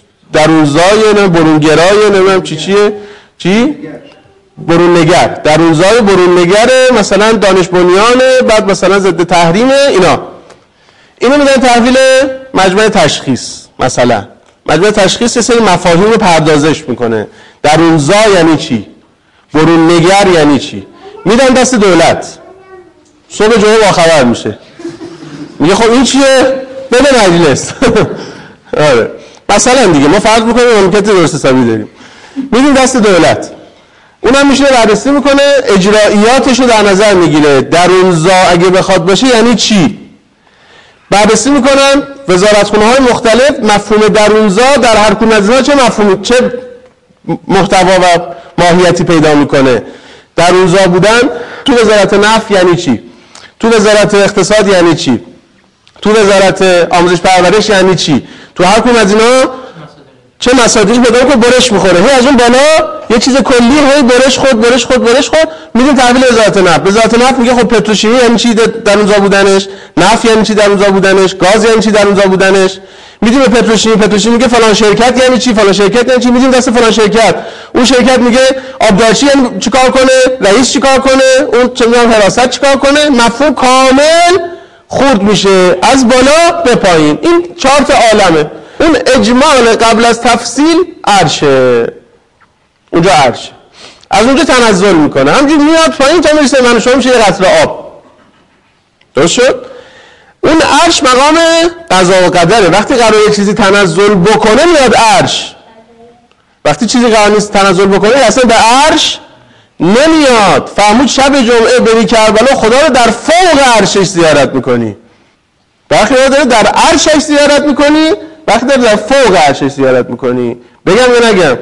درونزای نه برونگرای نمیدونم چی چیه چی بروننگر درونزای بروننگر مثلا دانش بنیانه، بعد مثلا ضد تحریم اینا اینو میدن تحویل مجمع تشخیص. مثلا مجمع تشخیص یه سری مفاهیم رو پردازش میکنه. درونزا یعنی چی، بروننگر یعنی چی، میدن دست دولت. صبح جمعه با خبر میشه، میگه خب این چیه، بده مجلس. آره مثلا دیگه ما فرض میکنیم مملکت درست حسابی داریم، میدیم دست دولت، اونم میشه بررسی میکنه، اجراییاتش رو در نظر میگیره. درونزا اگه بخواد باشه یعنی چی، بررسی میکنن وزارتخونه های مختلف مفهوم درونزا در هر کدوم از اینها چه مفهوم چه محتوا و ماهیتی پیدا میکنه. درونزا بودن تو وزارت نفت یعنی چی، تو وزارت اقتصاد یعنی چی، تو وزارت آموزش پرورش یعنی چی، تو هر کدوم از اینا چه مصادیقی پیدا که برش میخوره. هی از اون بالا یه چیز کلی، هی برش خود برش خود برش خود میدیم تحویل وزارت نفت. وزارت نفت میگه خب پتروشیمی یعنی چی در اونجا بودنش، نفت یعنی چی در اونجا بودنش، گاز یعنی چی در اونجا بودنش. میدیم به پتروشیمی، پتروشیمی میگه فلان شرکت یعنی چی، فلان شرکت یعنی چی، میدیم دست فلان شرکت. اون شرکت میگه آبدارچی یعنی چیکار کنه، رئیس چیکار کنه، اون چه میدونم حراست چیکار کنه. مفهوم کامل خورد میشه از بالا به پایین. این چهار تا عالمه. اون اجمال قبل از تفصیل عرشه، اونجا عرش، از اونجا تنزل میکنه، همجور میاد پایین تا میرسه من و شما میشه یه قطره آب. درست شد؟ اون عرش مقام قضا و قدره. وقتی قراره یه چیزی تنزل بکنه میاد عرش، وقتی چیزی قرار نیست تنزل بکنه اصلا به عرش نمیاد. فهمود شب جمعه بری کربلا خدا رو در فوق عرشش زیارت میکنی. وقتی داره در عرشش زیارت میکنی، وقتی داره در فوق عرشش زیارت میکنی. بگم یا نگم؟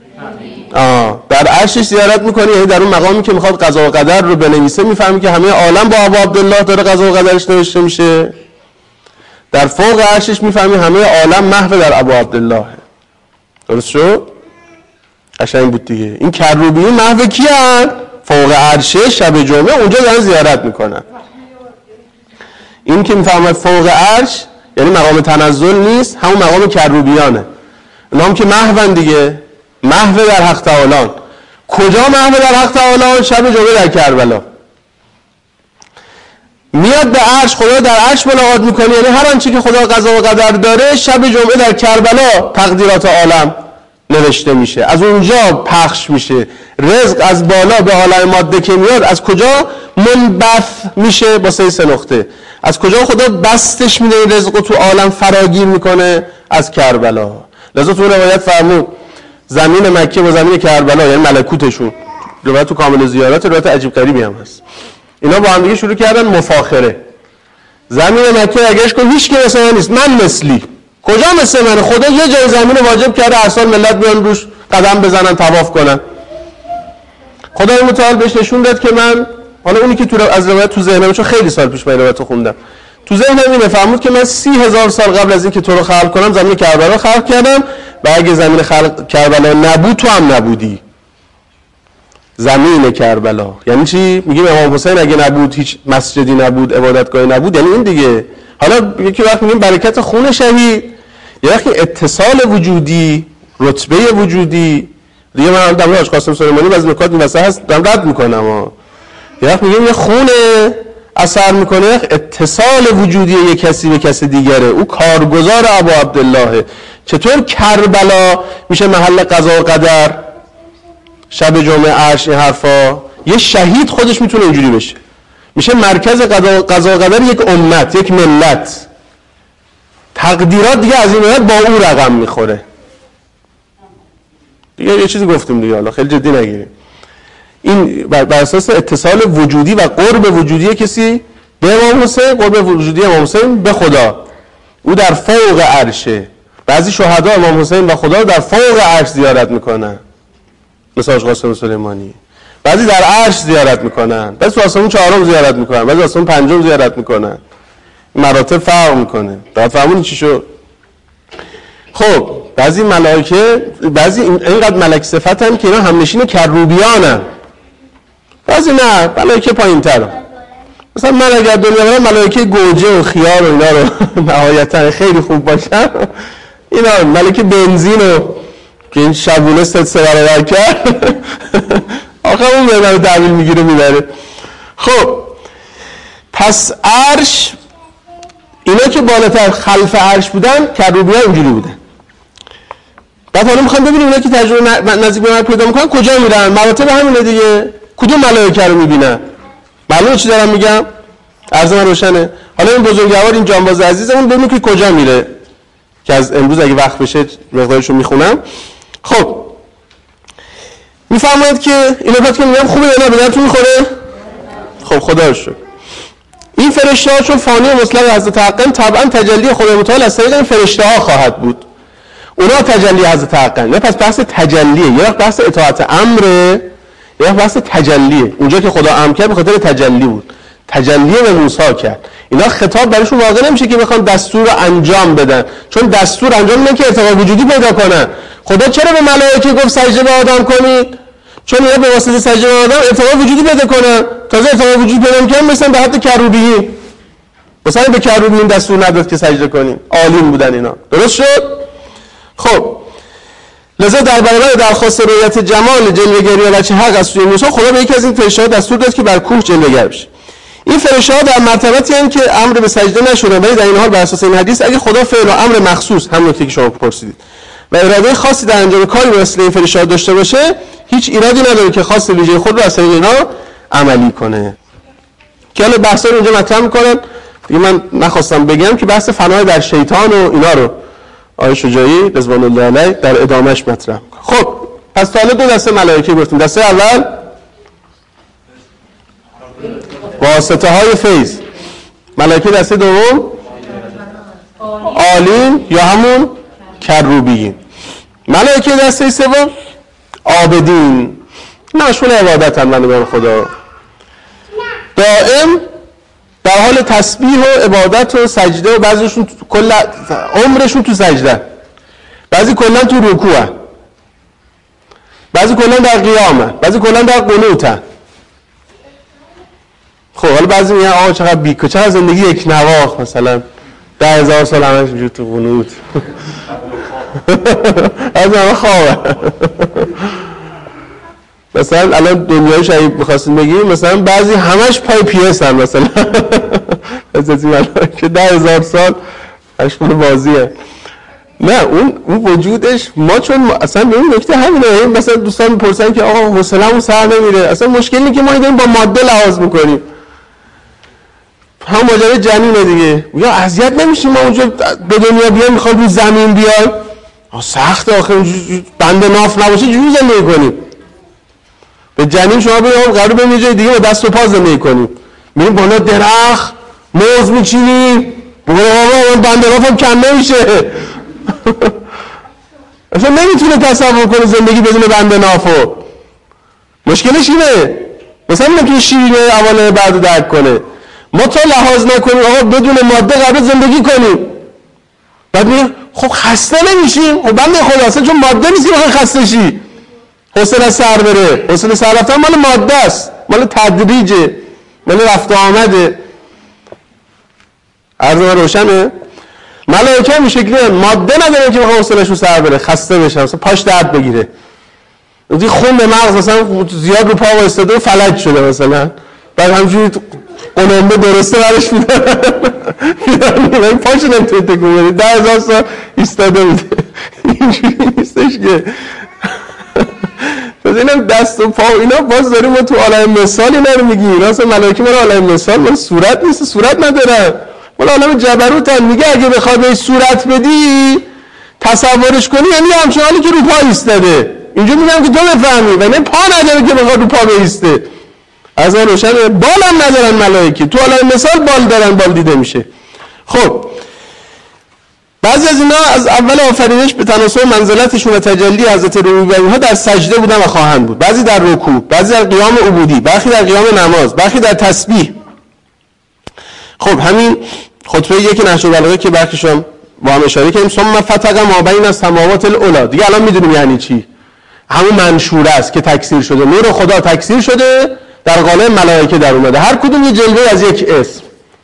آه در عرشش زیارت میکنی، یعنی در اون مقامی که میخواد قضا و قدر رو بنویسه میفهمی که همه عالم با ابو عبدالله داره قضا و قدرش نوشته میشه. در فوق عرشش میفهمی همه عالم محو در ابو عبدالله. درست شد؟ قشنگ بود دیگه. این کروبی محو کیان؟ فوق عرشه شب جمعه اونجا دارن زیارت میکنن. این که میفهمه فوق عرش یعنی مقام تنزل نیست، همون مقام کروبیانه. اونا هم که محون دیگه، محو در حق تعالی. کجا محو در حق تعالی؟ شب جمعه در کربلا. میاد به عرش، خدا در عرش ملاقات میکنه، یعنی هر آنچه که خدا قضا و قدر داره شب جمعه در کربلا تقدیرات عالم نوشته میشه، از اونجا پخش میشه. رزق از بالا به عالم ماده که میاد از کجا منبث میشه؟ با سه سه نقطه. از کجا خدا بستش میده این رزق رو تو عالم فراگیر میکنه؟ از کربلا. لذا تو روایت فرمود زمین مکه و زمین کربلا یعنی ملکوتشون، روایت تو کامل زیارات روایت عجیب غریبی هم هست، اینا با هم دیگه شروع کردن مفاخره. زمین مکه اگرش کن هیچ کی مثل من نیست، من مثلی. کجا مثل من؟ خدا یه جای زمین واجب کرده هر سال ملت بیان روش قدم بزنن طواف کنن. خدای متعال بهش نشون داد که من، حالا اونی که تو از روایت تو ذهنم، چون خیلی سال پیش من روایت خوندم، تو ذهنم اینه، فرمود که من سی هزار سال قبل از این که تو رو خلق کنم زمین کربلا رو خلق کردم و اگه زمین خلق کربلا نبود تو هم نبودی. زمین کربلا یعنی چی؟ میگیم امام حسین اگه نبود هیچ مسجدی نبود، عبادتگاهی نبود، یعنی این دیگه. حالا یکی وقت میگیم برکت خون شهید، یه وقتی اتصال وجودی، رتبه وجودی دیگه. من در مورد حاج قاسم سلیمانی بعضی نکات این واسه هست دارم رد میکنم ها. یه وقت میگیم یه خون اثر میکنه، اتصال وجودی یک کسی به کسی دیگره، او کارگزار ابو عبدالله. چطور کربلا میشه محل قضا و قدر؟ شب جمعه عرش، این حرفا یه شهید خودش میتونه اینجوری بشه، میشه مرکز قضا و قدر یک امت، یک ملت. تقدیرات دیگه از این ملت با اون رقم میخوره. دیگه یه چیزی گفتیم دیگه، حالا خیلی جدی نگیریم. این بر اساس اتصال وجودی و قرب وجودی کسی به امام حسین، قرب وجودی امام حسین به خدا، او در فوق عرشه. بعضی شهدا امام حسین و خدا در فوق عرش زیارت میکنن، مثل حاج قاسم سلیمانی. بعضی در عرش زیارت میکنن، بعضی تو آسمون چهارم زیارت میکنن، بعضی آسمون پنجم زیارت میکنن. مراتب فرق میکنه. داد فهمونی چی شد؟ خب بعضی ملائکه، بعضی اینقدر ملک صفتن که اینا همنشین کروبیانن، بعضی نه، ملائکه پایین‌ترن. مثلا من اگر دنیا برم ملائکه گوجه و خیار و اینا رو نهایتا خیلی خوب باشن، اینا ملائکه بنزین و که این شبونه ست سه برابر کرد آخه اون به رو تحویل میگیره میبره. خب پس عرش، اینا که بالاتر خلف عرش بودن کروبیان اینجوری بودن. بعد حالا میخوام ببینیم اینا که تجربه نزدیک به من پیدا میکنن کجا میرن؟ مراتب همینه دیگه. کدوم ملائکه رو میبینن؟ معلومه چی دارم میگم؟ عرض من روشنه. حالا این بزرگوار، این جانباز عزیزمون ببینیم که کجا میره، که از امروز اگه وقت بشه مقدارشو میخونم. خب میفرمایید که اینا بعد که میگم خوبه اینا بدن تو میخوره؟ خب خدا رو شکر. این فرشته ها چون فانی و مطلق حضرت حقن، طبعا تجلی خدا متعال از طریق این فرشته ها خواهد بود. اونا تجلی حضرت حقن. نه پس بحث تجلیه، یه وقت بحث اطاعت امره، یه وقت بحث تجلیه. اونجا که خدا امر کرد به خاطر تجلی بود، تجلی به موسی کرد. اینا خطاب براشون واقع نمیشه که بخوان دستور رو انجام بدن، چون دستور انجام میدن که ارتقا وجودی پیدا کنن. خدا چرا به ملائکه گفت سجده به آدم کنید؟ چون اینا به واسطه سجده به آدم ارتقا وجودی پیدا کنن. تازه ارتقا وجودی پیدا میکنن مثلا به حد کروبیین، مثلا به کروبیین دستور نداد که سجده کنین، عالیم بودن اینا. درست شد؟ خب لذا در برابر درخواست رؤیت جمال جلوه‌گری و وجه حق از سوی موسی، خدا به یکی از این فرشته‌ها دستور داد که بر کوه جلوه‌گر بشه. این فرشته‌ها در مرتبتی هستند که امر به سجده نشدن، ولی در این حال بر اساس این حدیث اگه خدا فعل و امر مخصوص، هم نکته که شما پرسیدید، و اراده خاصی در انجام کاری مثل این فرشته‌ها داشته باشه، هیچ ایرادی نداره که خاص ویژه خود رو از طریق اینا عملی کنه. که حالا بحثا رو اینجا مطرح می‌کنن. دیگه من نخواستم بگم که بحث فنا در شیطان و اینا رو آقای شجاعی رضوان الله علیه در ادامهش مطرح می‌کنه. خب پس تا حالا دو دسته ملائکه گفتیم. دسته اول واسطه های فیض، ملائکه. دسته دوم عالین یا همون کروبیین. ملائکه دسته سوم عابدین، مشغول عبادت هم بندگان خدا، دائم در حال تسبیح و عبادت و سجده، و بعضیشون کل عمرشون تو سجده، بعضی کلا تو رکوع، بعضی کلا در قیامه، بعضی کلا در قنوته. خب حالا بعضی میگن آقا چقدر بیکو، چقدر زندگی یک نواخت، مثلا ده هزار سال همش اینجور تو قنوت از همه خوابه. مثلا الان دنیای شهید بخواستیم بگیم، مثلا بعضی همش پای پیس هم، مثلا مثلا که ده هزار سال اشکال بازیه. نه اون اون وجودش، ما چون اصلا به این نکته همینه. مثلا دوستان میپرسن که آقا حوصله‌مون سر نمیره، اصلا مشکلی اینه که ما داریم با ماده لحاظ میکنیم. هم ماجرای جنینه دیگه، یا اذیت نمیشیم ما اونجا به دنیا بیایم میخواد رو زمین بیایم، سخته آخه بند ناف نباشه جوری زندگی کنیم. به جنین شما بگید قرار بریم یه جای دیگه با دست و پا زندگی کنیم، میریم بالا درخت موز میچینیم، بگو آقا بند نافم کم نمیشه. اصلا نمیتونه تصور کنه زندگی بدون بند نافو. مشکلش اینه. مثلا نمیتونه شیرینه اول بعد درک کنه. ما تا لحاظ نکنیم آقا بدون ماده قرار زندگی کنیم، بعد میگه خب خسته نمیشیم. خب بنده خدا اصلا چون ماده نیستی بخوای خسته شی، حوصله سر بره. حوصله سر رفتن مال ماده است، مال تدریجه، مال رفت و آمده. عرض من روشنه؟ ملائکه هم شکلی ماده نداره که بخواه حوصله‌شون سر بره، خسته بشن، مثلا پاش درد بگیره، اونجوری خون به مغز مثلا زیاد رو پا وایستاده و فلج شده مثلا، بعد همینجوری قنبه درسته برش میدن پاشو نمیتونه تکون بده، ده هزار سال ایستاده بوده. اینجوری نیستش که اینم دست و پا اینا باز داریم ما تو عالم مثال اینا رو میگیم. اینا اصلا ملائکه ما عالم مثال من صورت نیست، صورت ندارن، ولی عالم جبروتن. میگه اگه بخوای به صورت بدی تصورش کنی یعنی همچین حالی که رو پا ایستاده. اینجا میگم که تو بفهمی و نه پا نداره که بخواد رو پا بیسته. از اون روشن بال هم ندارن ملائکه، تو عالم مثال بال دارن، بال دیده میشه. خب بعضی از اینا از اول آفرینش به تناسب منزلتشون و تجلی حضرت ربوبیت ها در سجده بودن و خواهند بود. بعضی در رکوع، بعضی در قیام عبودی، برخی در قیام نماز، برخی در تسبیح. خب همین خطبه یک نهج البلاغه که برخیشون با هم اشاره کردیم، ثم فتق ما بین السماوات العلی، دیگه الان میدونیم یعنی چی. همون منشوره است که تکثیر شده، نور خدا تکثیر شده در قالب ملائکه در اومده، هر کدوم یه جلوه از یک اسم.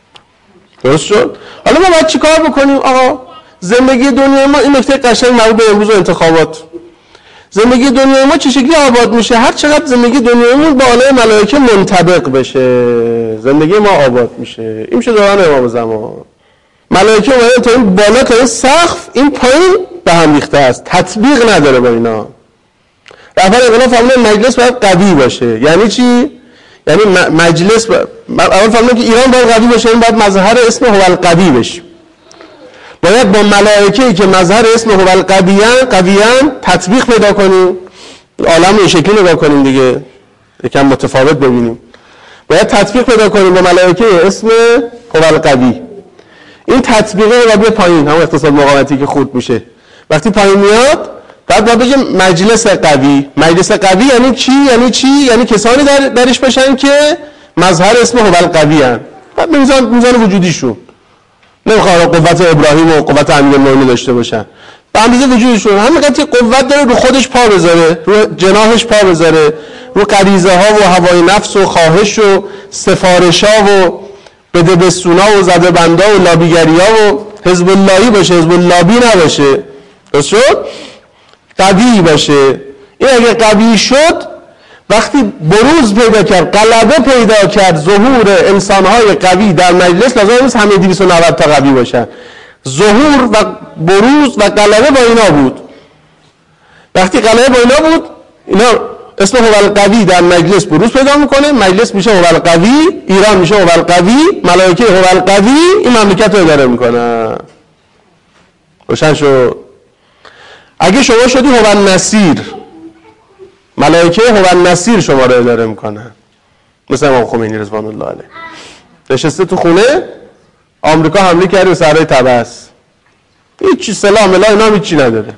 درست شد؟ حالا ما باید چیکار بکنیم؟ آقا زندگی دنیای ما، این نکته قشنگ مربوط به امروز و انتخابات، زندگی دنیای ما چه شکلی آباد میشه؟ هر چقدر زندگی دنیایمون با عالم ملائکه منطبق بشه زندگی ما آباد میشه. این میشه دوران امام زمان. ملائکه اومدن تا این بالا تا این سقف، این پایین به هم ریخته است، تطبیق نداره با اینا. رهبر انقلاب فهمیدن مجلس باید قوی باشه. یعنی چی؟ یعنی مجلس با... اول فهمیدن که ایران باید قوی باشه، این باید مظهر اسم هو القوی بشه. باید با ملائکه‌ای که مظهر اسم هو القویان قویان تطبیق پیدا کنیم. عالم رو این شکلی نگاه کنیم دیگه، یکم متفاوت ببینیم. باید تطبیق پیدا کنیم با ملائکه اسم هو القوی. این تطبیقه رو بیا پایین، همون اقتصاد مقاومتی که خورد میشه. وقتی پایین میاد بعد باید بگیم مجلس قوی. مجلس قوی یعنی چی؟ یعنی چی؟ یعنی کسانی در درش باشن که مظهر اسم هو القوی ان. بعد میزان میزان وجودیشون. نمیخواد قوت ابراهیم و قوت امیرالمومنین داشته باشن. به اندازه وجودشون همینقدر که قوت داره رو خودش پا بذاره، رو جناحش پا بذاره، رو غریزه ها و هوای نفس و خواهش و سفارش ها و بده بستونا و زده بندا و لابیگری ها و حزب اللهی باشه، حزب اللهی نباشه. درست شد؟ قوی باشه. این اگه قوی شد، وقتی بروز پیدا کرد، غلبه پیدا کرد، ظهور انسان‌های قوی در مجلس، لازم نیست همه دویست و نود تا قوی باشن. ظهور و بروز و غلبه با اینا بود. وقتی غلبه با اینا بود، اینا اسم هو القوی در مجلس بروز پیدا میکنه، مجلس میشه هو القوی، ایران میشه هو القوی، ملائکه هو القوی، این مملکت رو اداره میکنه. روشن شد؟ اگه شما شدی هو النصیر، ملائکه هو النصیر شما رو اداره میکنن. مثل امام خمینی رضوان الله علیه نشسته تو خونه، آمریکا حمله کرده به صحرای طبس، هیچ سلاح ملا اینا هیچی نداره.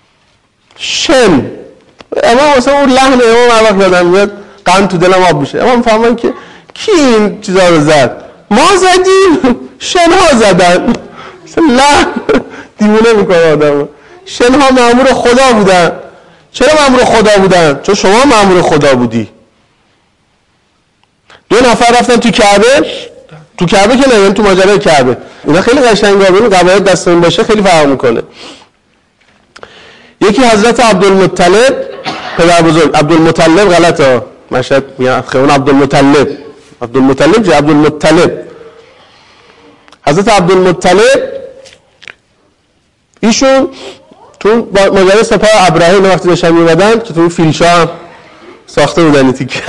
شن امام واسه اون لحن امام هر وقت یادم میاد قند تو دلم آب میشه. امام فهمن که کی این چیزا رو زد؟ ما زدیم، شنها زدن. لحن دیوونه میکنه آدمو. شنها مأمور خدا بودن. چرا مأمور خدا بودن؟ چون شما مأمور خدا بودی. دو نفر رفتن تو کعبه، تو کعبه که نمیدن، تو ماجرای کعبه. اینا خیلی قشنگه، ببین قواعد دستمون باشه خیلی فرق میکنه. یکی حضرت عبدالمطلب پدر بزرگ، عبدالمطلب غلطه، مشهد میگن خیون عبدالمطلب، عبدالمطلب چه؟ عبدالمطلب. حضرت عبدالمطلب ایشون تو ماجرای سپاه ابراهیم وقتی داشتن می‌اومدن که تو فیلشا ساخته بودن تیکه.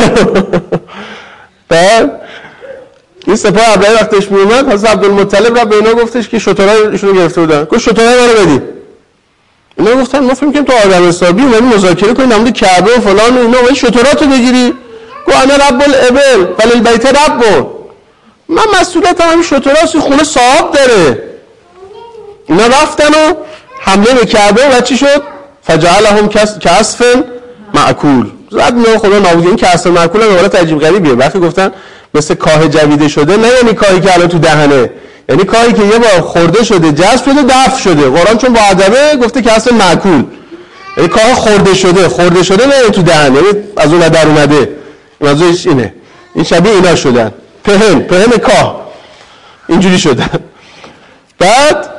بعد این سپاه ابراهیم وقتش میومد، حضرت عبدالمطلب را به اینا گفتش که شترای ایشونو گرفته بودن. گفت شترای منو بدید. اینا گفتن ما فکر می‌کنیم تو آدم حسابی اومدی مذاکره کنی نمود کعبه و فلان و اینا، ولی شتراتو بگیری. گفت انا رب الابل وللبیت رب. من مسئولیت همین شتراست، خونه صاحب داره. اینا رفتن و حمله به کعبه و چی شد؟ فجعلهم کعصف مأکول. زد نه خدا نابود. این کعصف مأکول هم حالت عجیب غریبیه. وقتی گفتن مثل کاه جویده شده، نه یعنی کاهی که الان تو دهنه، یعنی کاهی که یه بار خورده شده، جذب شده، دفع شده. قرآن چون با ادبه گفته کعصف مأکول، یعنی کاه خورده شده، خورده شده نه یعنی تو دهن، یعنی از اون در اومده. منظورش اینه. این شبیه اینا شدن. پهن، پهن کاه. اینجوری شدن. بعد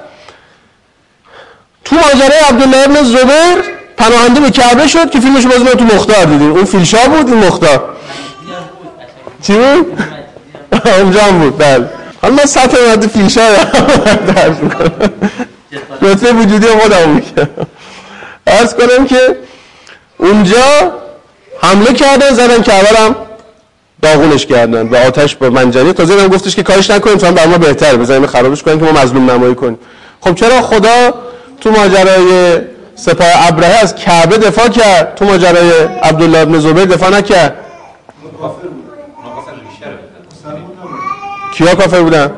تو ماجرای عبدالله ابن زبیر پناهنده به کعبه شد که فیلمش باز ما تو مختار دیدیم. اون فیلشا بود، این مختار چی بود؟ اونجا هم بود. بله حالا من سطح مدد فیلشا درس میکنم، نطفه وجودی خودم میکنم. عرض کنم که اونجا حمله کردن، زدن کعبه هم داغونش کردن و آتش با منجنیق. تازه هم گفتش که کارش نکنیم تا برای ما بهتره، بزنیم خرابش کنیم که ما مظلوم نمایی کنیم. خب چرا خدا تو ماجرای سپاه ابرهه از کعبه دفاع کرد، تو ماجرای عبدالله بن زبیر دفاع نکرد؟ کیا کافر بودن؟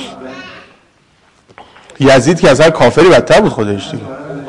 یزید که از هر کافری بدتر بود خودش دیگه.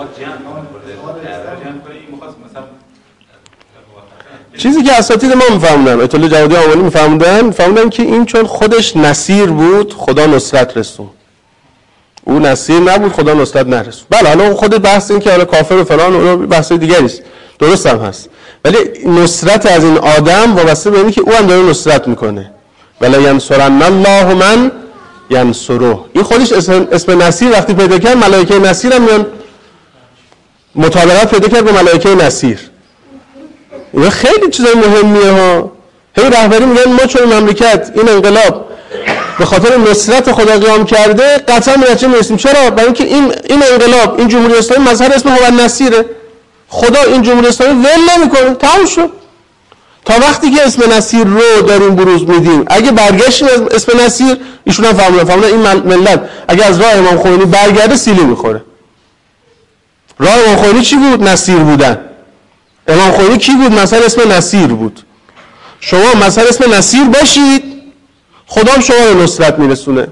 چیزی که اساتید ما میفهموندن، ایت الله جوادی آملی میفهموندن میفهموندن که این چون خودش نصیر بود خدا نصرت رسون، او نصیر نبود خدا نصرت نرسون. بله حالا خود بحث این که حالا کافر و فلان اون بحث دیگری است، درست هم هست، ولی نصرت از این آدم وابسته به اینه که او هم داره نصرت میکنه. ولا ینصرن الله من ینصره. این خودش اسم, اسم نصیر وقتی پیدا کرد ملائکه نصیر هم میان مطابقت پیدا کرد با ملائکه نصیر. این خیلی چیزای مهمیه ها. هی رهبری میگن ما چون مملکت این انقلاب به خاطر نصرت خدا قیام کرده قطعا به نتیجه میرسیم. چرا؟ برای اینکه این این انقلاب این جمهوری اسلامی مظهر اسم هو النصیره. خدا این جمهوری اسلامی ول نمیکنه، تموم شد. تا وقتی که اسم نصیر رو داریم بروز میدیم، اگه برگشتیم از اسم نصیر، ایشون هم فهمیدن فهمیدن این ملت اگه از راه امام خمینی برگرده سیلی میخوره. راه امام خمینی چی بود؟ نصیر بودن. امام خمینی کی بود؟ مثلا اسم نصیر بود. شما مثلا اسم نصیر باشید، خدا هم شما رو نصرت میرسونه.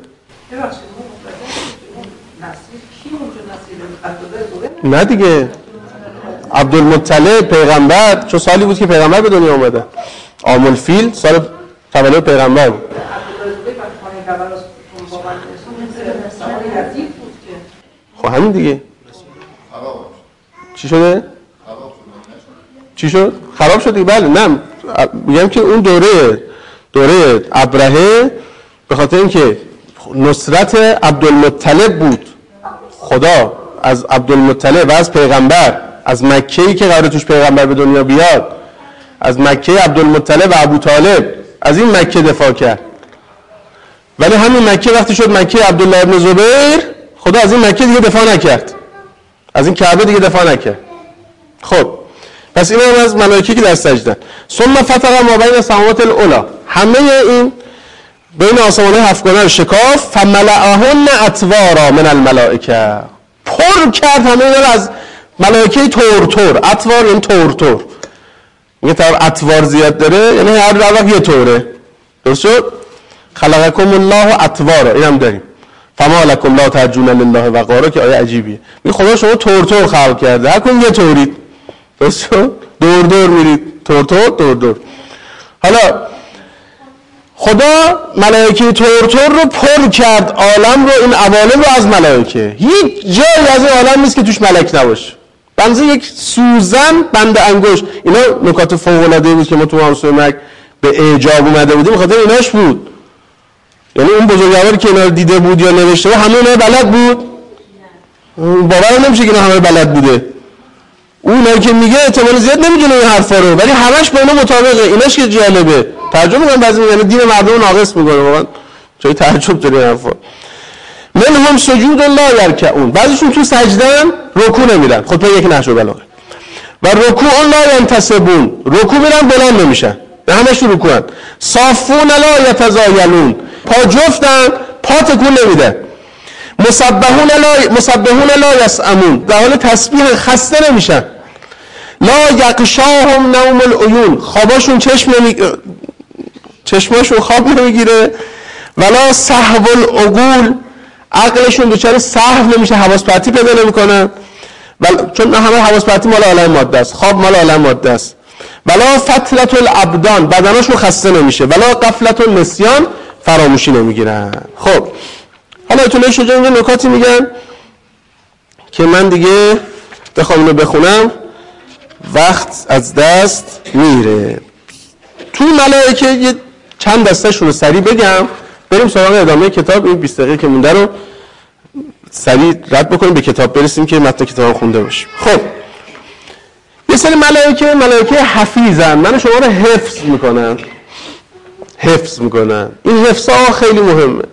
نه دیگه، عبدالمطلب پیغمبر چون سالی بود که پیغمبر به دنیا اومده، عام الفیل سال تولد پیغمبر بود. خب همین دیگه. چی شده؟ چی شد؟ خراب شد دیگه. بله نه میگم که اون دوره دوره ابرهه به خاطر اینکه نصرت عبدالمطلب بود، خدا از عبدالمطلب و از پیغمبر، از مکه‌ای که قرار توش پیغمبر به دنیا بیاد، از مکه عبدالمطلب و ابو طالب، از این مکه دفاع کرد. ولی همین مکه وقتی شد مکه عبدالله بن زبیر، خدا از این مکه دیگه دفاع نکرد، از این کعبه دیگه دفاع نکرد. خب پس این هم از ملائکه که در سجدن. ثم فتق ما بین السماوات العلی، همه این بین آسمان هفتگانه رو شکاف. فملأهن اطوارا من الملائکه، پر کرد همه اینا رو از ملائکه تور تور. اطوار این تور تور، میگه طرف اطوار زیاد داره یعنی هر وقت یه طوره. درست شد؟ خلقکم الله اطوارا، اینم داریم. فما لکم لا ترجون لله وقارا که آیه عجیبیه. میگه خدا شما تور تور خلق کرده، هر کدوم یه طورید. درست شد؟ دور دور میرید، تور تور دور دور. حالا خدا ملائکه تور تور رو پر کرد، عالم رو، این عوالم رو از ملائکه. هیچ جایی از این عالم نیست که توش ملک نباشه. بنظر یک سوزن بند انگشت. اینا نکات فوق العاده بود که ما تو مامسوی مک به اعجاب اومده بودیم، بخاطر ایناش بود. یعنی اون بزرگواری که اینا رو دیده بود یا نوشته بود همه اینا بلد بود؟ باور نمیشه که اینا همه بلد بوده. اونایی که میگه احتمال زیاد نمیدونه این حرفا رو، ولی همش با اینا مطابقه. ایناش که جالبه. ترجمه میگن بعضی میگن دین مردم ناقص میکنه، واقعا جای تعجب داره این حرفا. منهم سجود لا یرکعون، بعضیشون تو سجدن رکوع نمیرن. خود یک نحو بلاغه. و رکوع لا ینتصبون، رکوع میرن بلند نمیشن، به همش رکوعن. صافون لا یتزایلون، پا جفتن پا تکون نمیدن. مسبحون لا مسبحون لا یسأمون، در حال تسبیح خسته نمیشن. لا یغشاهم نوم العیون، خواباشون چشم نمی چشماشون خواب نمیگیره. ولا سهو العقول، عقلشون دچار سهو نمیشه، حواس پرتی پیدا نمیکنن. چون همه حواس پرتی مال عالم ماده است، خواب مال عالم ماده است. ولا فتلة الابدان، بدنشون خسته نمیشه. ولا غفلة النسیان، فراموشی نمیگیرن. خب حالا ایت الله شجاع اینجا نکاتی میگن که من دیگه بخوام اینو بخونم وقت از دست میره. تو ملائکه یه چند دسته‌شون رو سریع بگم، بریم سراغ ادامه کتاب. این بیست دقیقه که مونده رو سریع رد بکنیم، به کتاب برسیم که متن کتاب خونده باشیم. خب یه سری ملائکه ملائکه حفیظن، من شما رو حفظ میکنن حفظ میکنن این حفظ ها خیلی مهمه.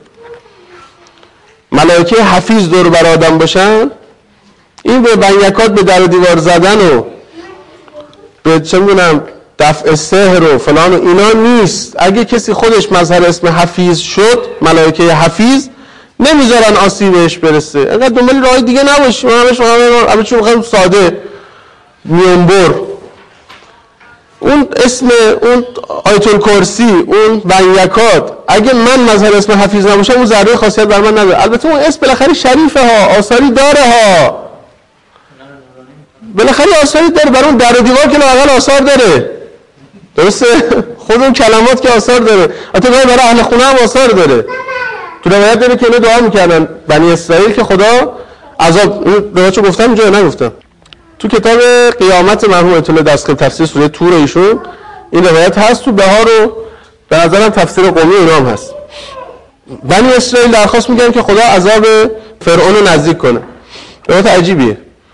ملائکه حفیظ دور بر آدم باشن، این به بنیکات به در و دیوار زدن و به چه میدونم دفع سحر و فلان و اینا نیست. اگه کسی خودش مظهر اسم حفیظ شد، ملائکه حفیظ نمیذارن آسیبش برسه. انقدر دنبال راه دیگه نباشیم. همش همه چی میخوایم ساده میونبر. اون اسم اون آیت الکرسی، اون ونیکات، اگه من مظهر اسم حفیظ نباشم اون ذره خاصیت بر من نداره. البته اون اسم بالاخره شریفه ها، آثاری داره ها، بالاخره آثاری داره. برای اون در و دیوار که لااقل آثار داره، درسته؟ خود اون کلمات که آثار داره. حتی برای اهل خونه هم آثار داره. تو روایت داره که اینا دعا میکردن بنی اسرائیل که خدا عذاب، این روایتو گفتم اینجا نگفتم. تو کتاب قیامت مرحوم آیت الله دستگیر تفسیر سوره تور ایشون این روایت هست. تو بهار رو به نظرم تفسیر قومی اینا هم هست. بنی اسرائیل درخواست میکنن که خدا عذاب فرعون رو نزدیک کنه. روایت عجیبیه.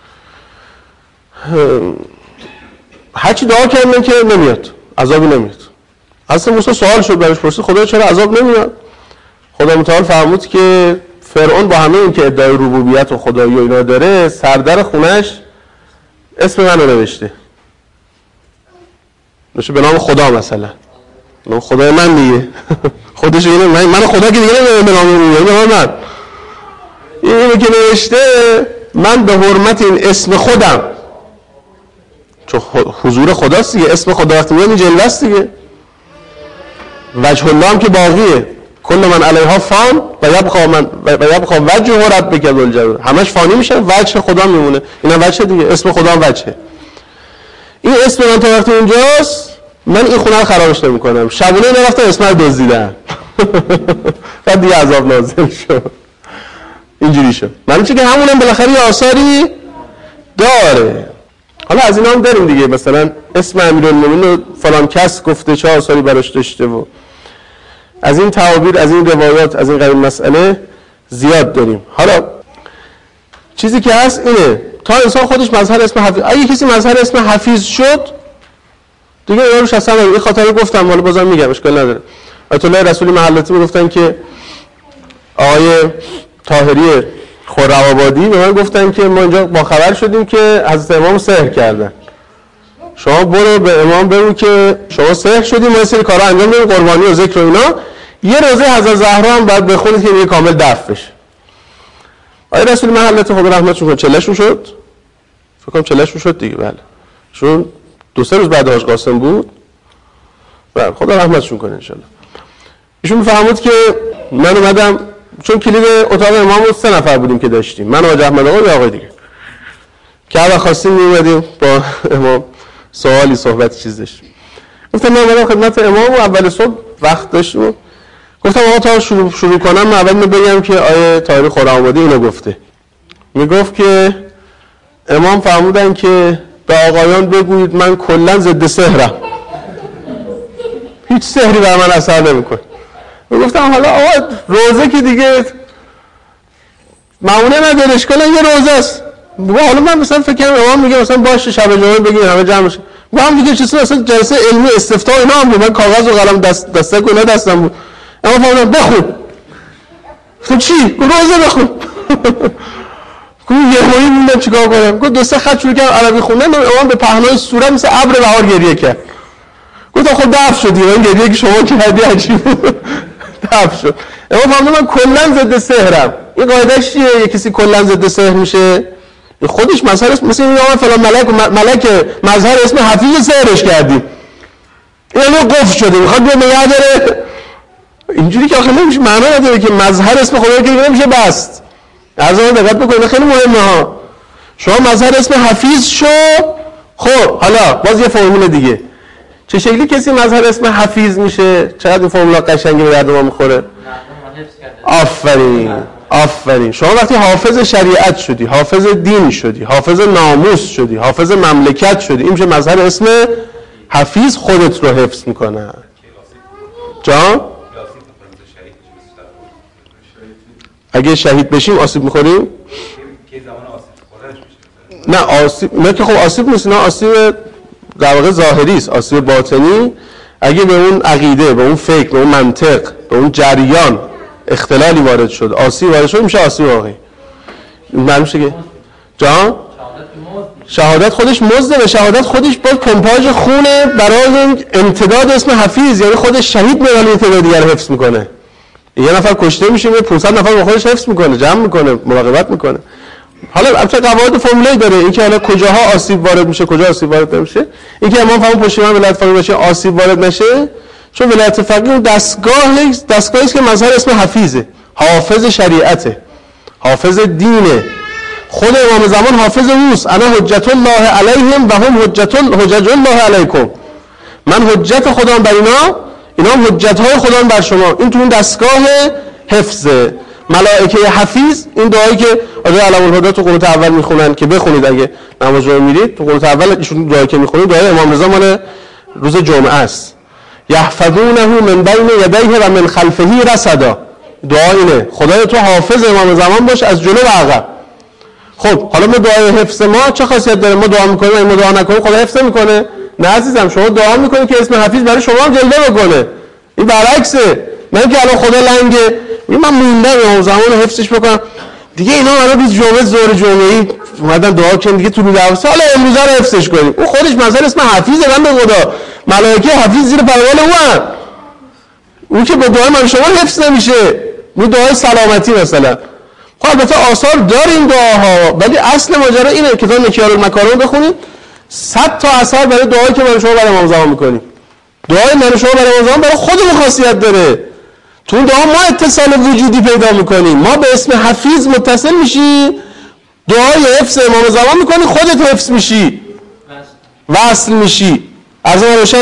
هرچی دعا کردن که نمیاد، عذابی نمیاد. اصلا موسی سوال شد برش پرسید خدا چرا عذاب نمیاد؟ خدا متعال فرمود که فرعون با همه این که ادعای ربوبیت و خدایی و اینا داره، سردر خونش اسم منو نوشته، نوشته به نام خدا، مثلا نام خدای من دیگه. خودش اینه من من خدا که دیگه نمیدونم به نام اون، به نام من. اینو که نوشته من به حرمت این اسم خودم، چون حضور خداست دیگه، اسم خدا وقتی میاد جلوه است دیگه. وجه الله هم که باقیه، کل من علیها فان و یبقى من و یبقى وجه ربک ذو الجلال، همش فانی میشه، وجه خدا میمونه. اینا وجه دیگه، اسم خدا هم وجهه. این اسم من تا وقتی اونجاست من این خونه رو خرابش نمی‌کنم. شبونه نرفتم اسم رو دزدیدم. بعد دیگه عذاب نازل شد. اینجوری شد. من چه که همونم بالاخره یه آثاری داره. حالا از اینا هم داریم دیگه، مثلا اسم امیرالمومنین فلان کس گفته چه آثاری براش داشته و از این تعابیر، از این روایات، از این قبیل مسئله زیاد داریم. حالا چیزی که هست اینه تا انسان خودش مظهر اسم حفیظ، اگه کسی مظهر اسم حفیظ شد دیگه اینا روش اصلا این خاطره گفتم، حالا بازم میگم اشکال نداره. آیت الله رسولی محلاتی میگفتن که آقای طاهری خرم‌آبادی به من گفتن که ما اینجا با خبر شدیم که حضرت امام سحر کردن، شما برو به امام بگو که شما سحر شدیم، ما یه سری کارا انجام بدیم، قربانی و ذکر و اینا، یه روزه حضرت زهرا هم بعد بخونید که یه کامل دفع بشه. آقای رسولی محلت خدا رحمتشون کنه چلهشون شد، فکر کنم چلهشون شد دیگه، بله، چون دو سه روز بعد حاج قاسم بود، بله خدا رحمتشون کنه ان شاء الله. ایشون میفهمید که من اومدم، چون کلید اتاق امام رو سه نفر بودیم که داشتیم، من و حاج احمد آقا و آقای دیگه، که اول خواستیم میومدیم با امام سوالی صحبت چیز داشتیم. گفتم من اومدم خدمت امام و اول صبح وقت داشتم، گفتم آقا تا شروع, شروع کنم من اول بگم که آیه طاهری خرم‌آبادی اینو گفته. میگفت که امام فرمودن که به آقایان بگویید من کلا ضد سحرم، هیچ سحری بر من اثر نمیکنه. گفتم حالا آقا روزه که دیگه معونه نداره، اشکال یه روزه است. حالا من مثلا فکر کنم امام میگه مثلا باشه شب جمعه بگید همه جمع بشه، با هم دیگه چیزی مثلا جلسه علمی استفتاء اینا هم بود، من کاغذ و قلم دست دستک و اینا دستم بود. اما فرمودن بخون. گفتم چی؟ روزه بخون. گفتم یه ماهی موندم چیکار کنم؟ گفت دو سه خط شروع کردم عربی خوندن، امام به پهنای صورت مثل ابر بهار گریه کرد. گفتم خب دفع شد دیگه، این گریه که شما کردی عجیب بود. دفع شد. امام فرمود من کلا ضد سحرم. این قاعده‌اش چیه؟ یه کسی کلا ضد سحر میشه خودش مظهر اسم، مثل این آقا فلان ملک ملک مظهر اسم حفیظ سحرش کردیم، اینو قفل شده میخواد بیا نگه داره. اینجوری که آخه نمیشه، معنا نداره که مظهر اسم خدا که نمیشه بست. از اون دقت بکنید خیلی مهمه ها. شما مظهر اسم حفیظ شو، خب حالا باز یه فرمول دیگه، چه شکلی کسی مظهر اسم حفیظ میشه؟ چقدر این فرمولا قشنگی به درد ما میخوره. آفرین آفرین. شما وقتی حافظ شریعت شدی، حافظ دین شدی، حافظ ناموس شدی، حافظ مملکت شدی، این میشه مظهر اسم حفیظ، خودت رو حفظ میکنه. جان اگه شهید بشیم آسیب میخوریم؟ نه آسیب نه که خب آسیب نیست، نه آسیب در واقع ظاهری است، آسیب باطنی. اگه به اون عقیده، به اون فکر، به اون منطق، به اون جریان اختلالی وارد شد، آسیب وارد شد، میشه آسیب واقعی. معلوم میشه که جان شهادت خودش مزده و شهادت خودش با کمپاژ خونه برای امتداد اسم حفیظ، یعنی خودش شهید میشه تعداد دیگر رو حفظ میکنه. یه نفر کشته میشه پانصد نفر با خودش حفظ میکنه، جمع میکنه، مراقبت میکنه. حالا البته قواعد فرموله داره، اینکه حالا کجاها آسیب وارد میشه کجا آسیب وارد نمیشه. اینکه امام فرمود پشیمان ولایت فقیه باشه آسیب وارد نشه، چون ولایت فقیه اون دستگاه دستگاهی است که مظهر اسم حفیظه، حافظ شریعته، حافظ دینه. خود امام زمان حافظ اوست، انا حجت الله علیهم و هم حجت حجج الله علیکم. من حجت خدام بر اینا، اینا هم حجت های خدام بر شما. این تو اون دستگاه حفظه. ملائکه حفیظ، این دعایی که آقای علم الهدی تو قنوت اول میخونن که بخونید اگه نماز رو میرید، تو قنوت اول ایشون دعایی که میخونید دعای امام رضا مال روز جمعه است. یحفظونه من بین یدیه و من خلفه رصدا. دعا اینه خدای تو حافظ امام زمان باش از جلو و عقب. خب حالا ما دعای حفظ ما چه خاصیت داره؟ ما دعا میکنیم اگه ما دعا نکنیم خدا حفظ میکنه؟ نه عزیزم، شما دعا میکنید که اسم حفیظ برای شما هم جلوه بکنه. این برعکسه. من که الان خدا لنگه من موندم امام زمان رو حفظش بکنم دیگه، اینا الان بیست جمعه زور جمعه‌ای اومدن دعا کنن دیگه تو دعوا سال امروز رو حفظش کنیم. اون خودش مثلا اسم حفیظه، من به خدا ملائکه حفیظ زیر پروال اون اون که با دعای من شما حفظ نمیشه. اون دعای سلامتی مثلا. خب البته آثار داره این دعاها، ولی اصل ماجرا اینه. کتاب مکیال المکارم بخونید، صد تا اثر برای دعایی که من شما برای امام زمان میکنیم. دعای من شما برای امام زمان برای خودمون خاصیت داره. تو اون دعا ما اتصال وجودی پیدا میکنیم، ما به اسم حفیظ متصل میشی، دعای حفظ امام زمان میکنی، خودت حفظ میشی، وصل میشی. از اون روشنه؟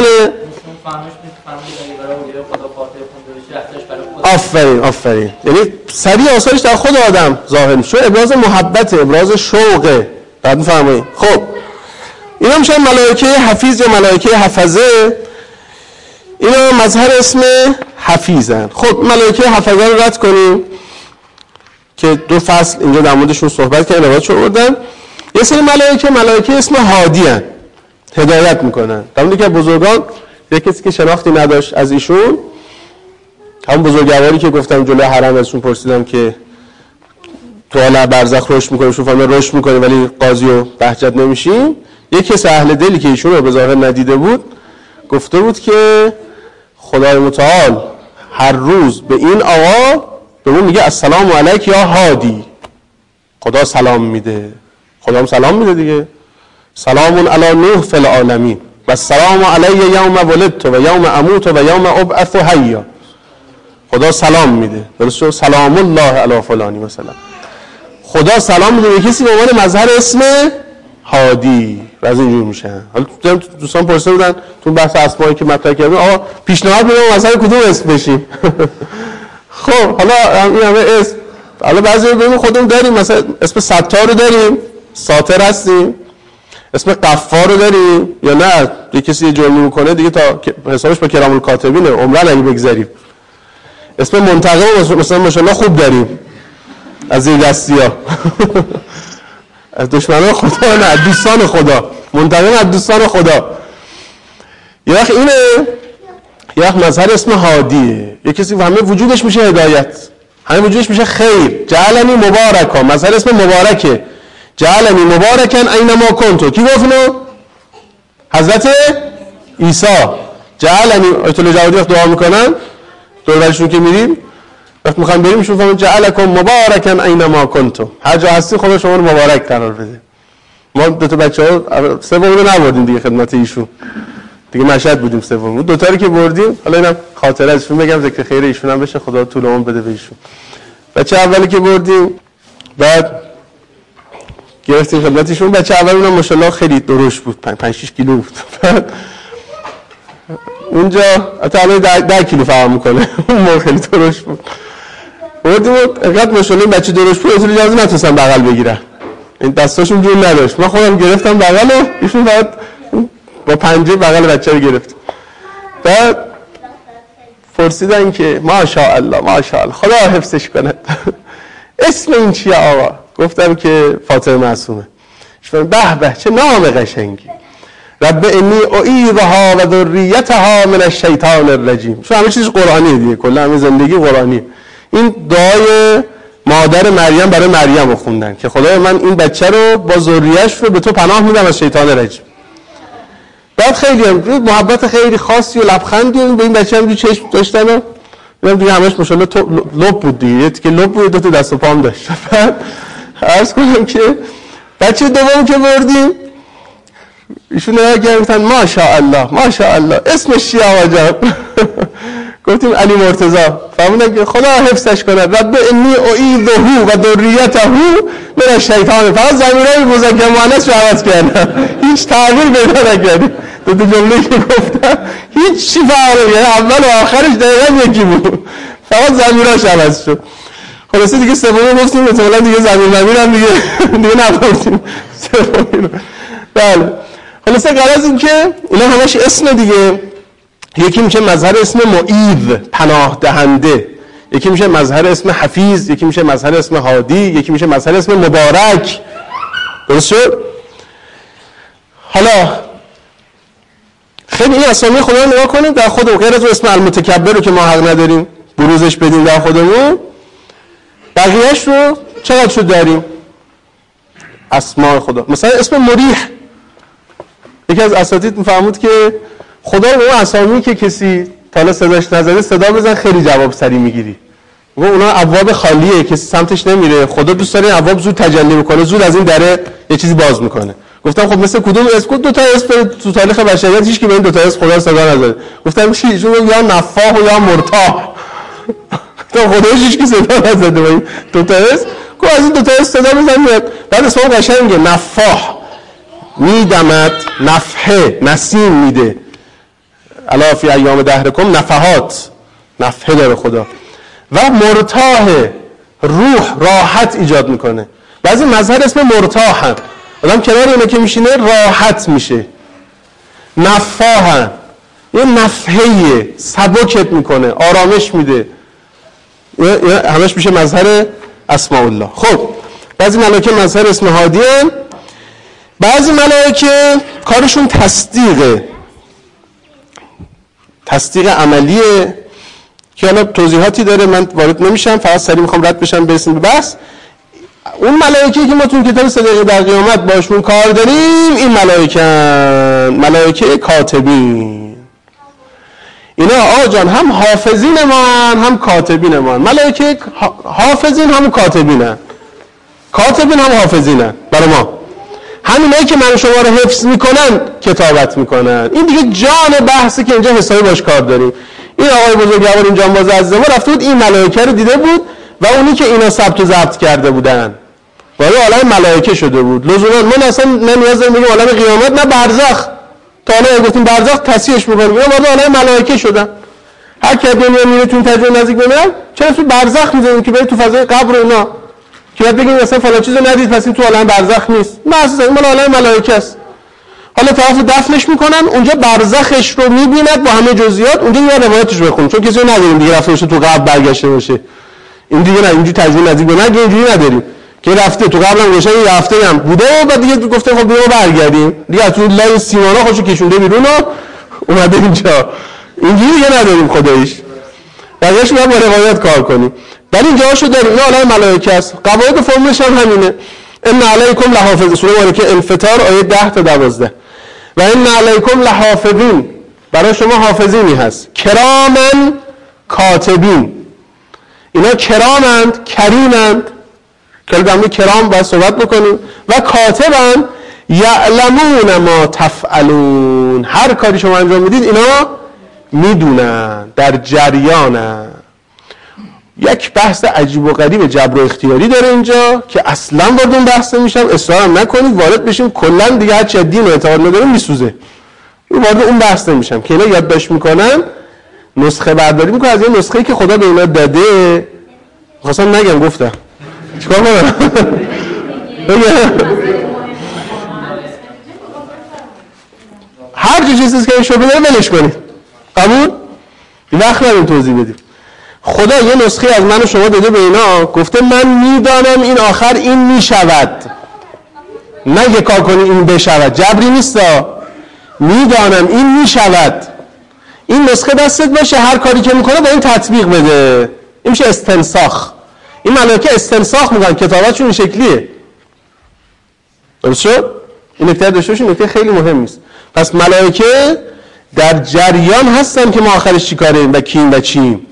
آفرین آفرین. یعنی سریع آثارش در خود آدم ظاهر میشه، ابراز محبت، ابراز شوقه. بعد میفرمایید خب اینا میشن ملائکه حفیظ یا ملائکه حفظه. اینا مظهر اسم حفیظن. خب ملائکه حفظه رو رد کنیم که دو فصل اینجا در موردشون صحبت کردن، روایتشون آوردن. یه سری ملائکه ملائکه اسم هادی ان، هدایت میکنن. در مورد که بزرگان یه کسی که شناختی نداشت از ایشون، همون بزرگواری که گفتم جلوی حرم ازشون پرسیدم که تو حال برزخ رشد میکنیم، شون فهمه رشد میکنیم ولی قاضی و بهجت نمیشیم. یک کس اهل دلی که ایشون رو به ظاهر ندیده بود گفته بود که خدای متعال هر روز به این آقا به اون میگه السلام علیک یا هادی. خدا سلام میده، خدا هم سلام میده دیگه. سلام علی نوح فی العالمین و السلام علی یوم ولدت و یوم اموت و یوم ابعث حیا. خدا سلام میده. درست شد؟ سلام الله علی فلانی مثلا. خدا سلام میده به کسی به عنوان مظهر اسم هادی و از اینجور میشن. حالا دوستان پرسیده بودن تو بحث اسمایی که مطرح کردیم آقا پیشنهاد میدم مثلا کدوم اسم بشیم. خب حالا این همه اسم، حالا بعضی ببینیم خودمون داریم، مثلا اسم ستار رو داریم، ساتر هستیم. اسم غفار رو داریم یا نه؟ یه کسی یه جرمی میکنه دیگه تا حسابش با کرام الکاتبینه، عمرن اگه بگذاریم. اسم منتقم مثلا ماشاءالله خوب داریم از این دستی‌ها. از دشمنان خدا نه، دوستان خدا. منتقم از دوستان خدا. یه وقت اینه، یه وقت مظهر اسم هادیه. یه کسی همه وجودش میشه هدایت، همه وجودش میشه خیر. جعلنی مبارکا، مظهر اسم مبارکه. جعلنی مبارکن اینما کنتو. کی گفت اینو؟ حضرت عیسی. جعلنی آیت الله جوادی وقت دعا میکنن دور برشون که میریم، وقت میخوام بریم ایشون فرمودن جعلکم مبارکن اینما کنتم. هر جا هستی خدا شما رو مبارک قرار بده. ما دو تا بچه‌ها سوم رو نبردیم دیگه خدمت ایشون. دیگه مشهد بودیم سوم. دو تایی که بردیم، حالا اینم خاطره ازشون بگم ذکر خیر ایشون هم بشه، خدا طول عمر بده به ایشون. بچه اولی که بردیم بعد گرفتیم خدمتشون. بچه اول اونم ماشاءالله خیلی درشت بود، پنج شش کیلو بود. اونجا حتی الان ده کیلو فرق میکنه. اون موقع خیلی درشت بود. بردیم اینقدر ماشاءالله بچه درشت بود اصلا اجازه نتونستم بغل بگیرن. این دستاشون جون نداشت. من خودم گرفتم بغل و ایشون بعد با پنجه بغل بچه رو گرفت. بعد پرسیدن که ماشاءالله ماشاءالله خدا حفظش کند. اسم این چیه آقا؟ گفتم که فاطمه معصومه. شما به به چه نام قشنگی. رب انی اعیذها و ذریتها من الشیطان الرجیم. چون همه چیز قرآنیه دیگه، کلا همه زندگی قرآنیه. این دعای مادر مریم برای مریم رو خوندن که خدای من این بچه رو با ذریه‌اش رو به تو پناه میدم از شیطان رجیم. بعد خیلی هم محبت خیلی خاصی و لبخندی و به این بچه هم جو چشم داشتن و میدونم دیگه همش ماشاءالله لب بود دیگه که لب بود دو تا دست و پام داشت. بعد عرض کنم که بچه دوم که بردیم ایشون نگاه کردن ماشاءالله ماشاءالله اسمش چیه آقا جان؟ گفتیم علی مرتضی. فهمیدن که خدا حفظش کنه. رب انی اعیذه و ذریته من الشیطان. فقط ضمیرای مذکر مؤنث رو عوض کردن، هیچ تغییر پیدا نکردیم. دو تا جمله که گفتم هیچ چی فرقی نمی‌کنه، اول و آخرش دقیقاً یکی بود، فقط ضمیراش عوض شد. خلاصه دیگه سومی گفتیم مثلا دیگه ضمیر ضمیر هم دیگه دیگه نگفتیم سومی. بله خلاصه غرض این که اینا همش اسم دیگه. یکی میشه مظهر اسم معیذ پناه دهنده، یکی میشه مظهر اسم حفیظ، یکی میشه مظهر اسم هادی، یکی میشه مظهر اسم مبارک. درست شد؟ حالا خیلی این اسامی خدا رو نگاه کنید در خودمون، غیر از اسم المتکبر رو که ما حق نداریم بروزش بدیم در خودمون، بقیهش رو چقدر شد داریم اسماء خدا. مثلا اسم مریح، یکی از اساتید میفهمود که خدا رو اون اسامی که کسی تا حالا صداش نزده صدا بزن خیلی جواب سری میگیری. میگه اونا ابواب خالیه کسی سمتش نمیره، خدا دوست داره ابواب زود تجلی بکنه، زود از این دره یه چیزی باز میکنه. گفتم خب مثل کدوم اسم؟ دو تا اسم تو تاریخ بشریت هیچ کی به این دو تا اسم خدا صدا نزده. گفتم چی؟ چون یا نفاح و یا مرتاح. گفتم خدا هیچ کی صدا نزده با این دو تا اسم. گفت از این دو تا اسم صدا بزن. بعد اسم قشنگه نفاح میدمد، نفحه نسیم میده، الا فی ایام دهرکم نفحات، نفحه داره خدا. و مرتاح روح راحت ایجاد میکنه. بعضی مظهر اسم مرتاح هم آدم کنار اینه که میشینه راحت میشه. نفاح هم یه نفحه سبکت میکنه، آرامش میده، همش میشه مظهر اسماء الله. خب بعضی ملائکه مظهر اسم هادی هم. بعضی ملائکه کارشون تصدیقه، تصدیق عملیه که حالا توضیحاتی داره من وارد نمیشم، فقط سریع میخوام رد بشم برسیم به بحث. اون ملائکه که ما تو کتاب صدق در قیامت باشون کار داریم این ملائکه ملائکه کاتبین. اینا آقا جان هم حافظین ما هم کاتبین ما. ملائکه حافظین هم کاتبینن، کاتبین هم حافظینن برای ما. همینایی که من شما رو حفظ میکنن کتابت میکنن. این دیگه جان بحثی که اینجا حسابی باش کار داریم. این آقای بزرگوار این جانباز عزیز ما رفته بود این ملائکه رو دیده بود و اونی که اینا ثبت و ضبط کرده بودن وارد عالم ملائکه شده بود. لزوما من اصلا نه نیاز دارم بگم عالم قیامت نه برزخ. تا حالا گفتیم برزخ تصحیحش میکنیم. اینا وارد عالم ملائکه شدن. هر کی دنیا میره تو این تجربه نزدیک بمیرن چرا تو برزخ میذاریم که بره تو فضای قبر اینا که بعد بگیم مثلا فلان چیزو ندید پس این تو عالم برزخ نیست. نه اصلا این مال عالم ملائکه است. حالا طرف دفنش میکنن اونجا برزخش رو میبیند با همه جزئیات. اونجا یه روایتش بخونیم چون کسی نداریم دیگه رفته باشه تو قبر برگشته باشه. این دیگه نه اینجوری تجربه نزدیک به مرگ اینجوری نداریم که رفته تو قبرم گوشه یه هفته هم بوده و بعد دیگه گفته خب بیا برگردیم دیگه تو لای سیمانا خودشو کشونده بیرون و اومده اینجا. اینجوری دیگه نداریم خداییش. بقیه‌اش میگم با روایت کار کنیم. ولی اینجاشو داریم این عالم ملائکه است. قواعد فرمولش هم همینه. ان علیکم لحافظ سوره مبارکه انفطار آیه ده تا دوازده. و ان علیکم لحافظین برای شما حافظینی هست کرامن کاتبین. اینا کرامند کریمند که البته کرام باید صحبت بکنیم و کاتبند یعلمون ما تفعلون. هر کاری شما انجام میدید اینا میدونن در جریانن. یک بحث عجیب و غریب جبر و اختیاری داره اینجا که اصلا وارد اون بحث نمیشم. اصرار نکنید وارد بشیم کلا دیگه هر چی دین و اعتقاد نداریم میسوزه. وارد اون بحث نمیشم که اینا یادداشت میکنن نسخه برداری میکنن از این نسخه‌ای که خدا به اینا داده. خواستم نگم گفتم چیکار کنم هر چیزی که شما بده ولش کنید. قبول؟ وقت نداریم توضیح بدیم. خدا یه نسخه از من و شما داده به اینا گفته من میدانم این آخر این میشود. نه یه کار کنی این بشود جبری نیستا. میدانم این میشود. این نسخه دستت باشه هر کاری که میکنه با این تطبیق بده. این میشه استنساخ. این ملائکه استنساخ میکنن، کتابتشون این شکلیه. درست شد؟ این نکته داشته باشین، نکته خیلی مهمی است. پس ملائکه در جریان هستن که ما آخرش چی کاریم و کیم و چیم.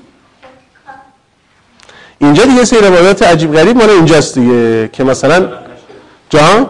اینجا دیگه سری روایات عجیب غریب مال اینجاست دیگه که مثلا جان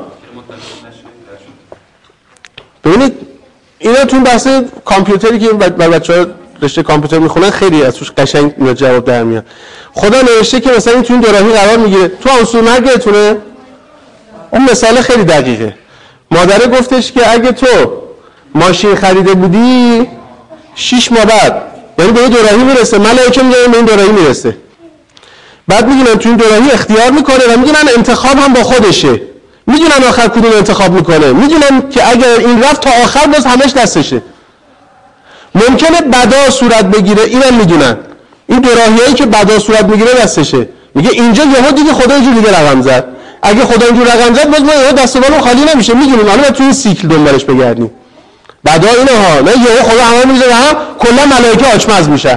ببینید اینا تو بحث کامپیوتری که بچه‌ها رشته کامپیوتر میخونن خیلی از توش قشنگ اینا جواب در میاد. خدا نوشته که مثلا این تو این دوراهی قرار میگیره، تو عنصر مرگتونه. اون مثال خیلی دقیقه. مادره گفتش که اگه تو ماشین خریده بودی شش ماه بعد یعنی به این دوراهی میرسه، ملائکه میگن به این دوراهی میرسه. بعد میگن تو این دوراهی اختیار میکنه و میگن انتخاب هم با خودشه. میدونن آخر کدوم انتخاب میکنه، میدونن که اگر این رفت تا آخر باز همش دستشه. ممکنه بدا صورت بگیره، اینم میدونن. این دوراهیایی که بدا صورت میگیره دستشه. میگه اینجا یهو دیگه خدا اینجوری دیگه رقم زد. اگه خدا اینجوری رقم زد باز ما یهو دست و بالمون خالی نمیشه. میدونیم حالا تو این سیکل دنبالش بگردیم. بدا اینه ها، نه یهو خدا همه میذاره ها کلا ملائکه آچمز میشن.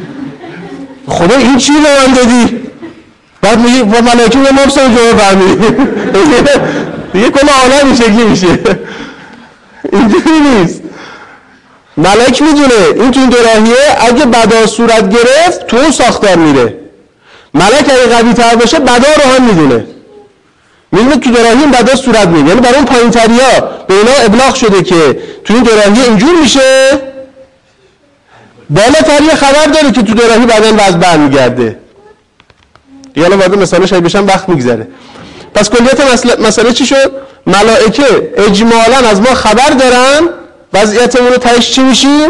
خدا این چی به من دادی؟ بعد میگه با ملائکه میگه ما بسیم جواب برمیدیم. دیگه کل عالم این شکلی میشه. اینجوری نیست. ملک میدونه این تو این دوراهیه اگه بدا صورت گرفت تو اون ساختار میره. ملک اگه قوی تر باشه بدا رو هم میدونه. میدونه که دوراهی این بدا صورت میگه، یعنی برای اون پایین تریا به اینا ابلاغ شده که تو این دوراهیه اینجور میشه، بالاتری خبر داره که تو دوراهی بعدن وضع برمیگرده. دیگه الان وارد مثالش هی بشم وقت میگذره. پس کلیت مسئله, مسئله چی شد؟ ملائکه اجمالاً از ما خبر دارن، وضعیتمون رو تهش چی میشیم؟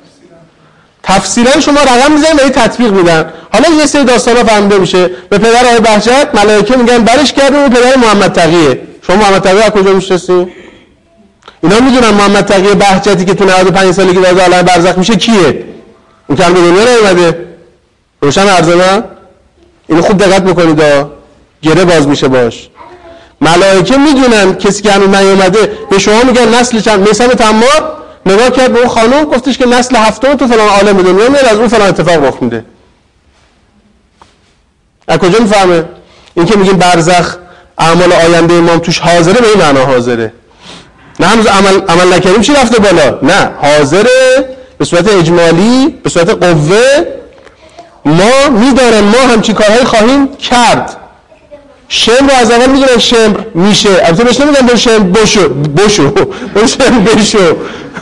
تفصیلاً شما رقم میزنید و این تطبیق میدن. حالا یه سری داستانا فهمیده میشه. به پدر آقای بهجت ملائکه میگن برش کردیم و پدر محمد تقیه. شما محمد تقیه از کجا میشناسید؟ اینا میدونن محمد تقیه بهجتی که تو نود و پنج سالگی وارد عالم برزخ میشه کیه؟ اون که هم به دنیا نیومده. روشن عرض من؟ اینو خوب دقت بکنید ها. گره باز میشه باش. ملائکه میدونن کسی که هنوز نیومده، به شما میگن نسل چند. میثم تمار نگاه کرد به اون خانم گفتش که نسل هفتم تو فلان عالم دنیا میاد، از اون فلان اتفاق رخ میده. از کجا میفهمه؟ این که میگیم برزخ اعمال آینده امام توش حاضره، به این معنا حاضره. نه هنوز عمل عمل نکردیم چی رفته بالا؟ نه، حاضره به صورت اجمالی، به صورت قوه. ما میدارن ما هم چی کارهایی خواهیم کرد. شمر رو از اول میدونن شمر میشه، البته بهش نمیگن برو شمر بشو بشو برو شمر بشو.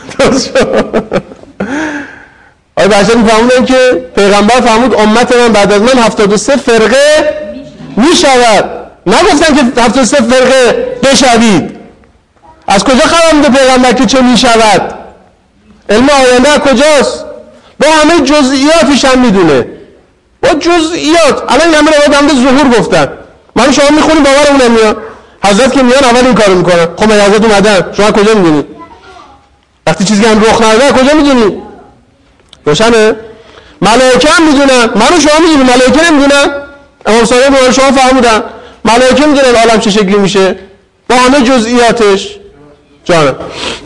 آیا بحثت میفهمونن که پیغمبر فرمود امت من بعد از من هفتاد و سه فرقه میشود، نگفتن که هفتاد و سه فرقه بشوید. از کجا خبر میده پیغمبر که چه میشود؟ علم آینده از کجاست؟ با همه جزئیاتش هم میدونه، با جزئیات. الان همه رو باید هم ظهور گفتن، من شما میخونیم باورمون نمیاد. حضرت که میان اول این کارو میکنن. خب من حضرت اومدن، شما کجا میدونی؟ وقتی چیزی که هم رخ نداده کجا میدونی؟ روشنه؟ ملائکه هم میدونن، من و شما میدونیم، ملائکه نمیدونن. امام صادق به شما فهمودن ملائکه میدونن عالم چه شکلی میشه با همه جزئیاتش. جانم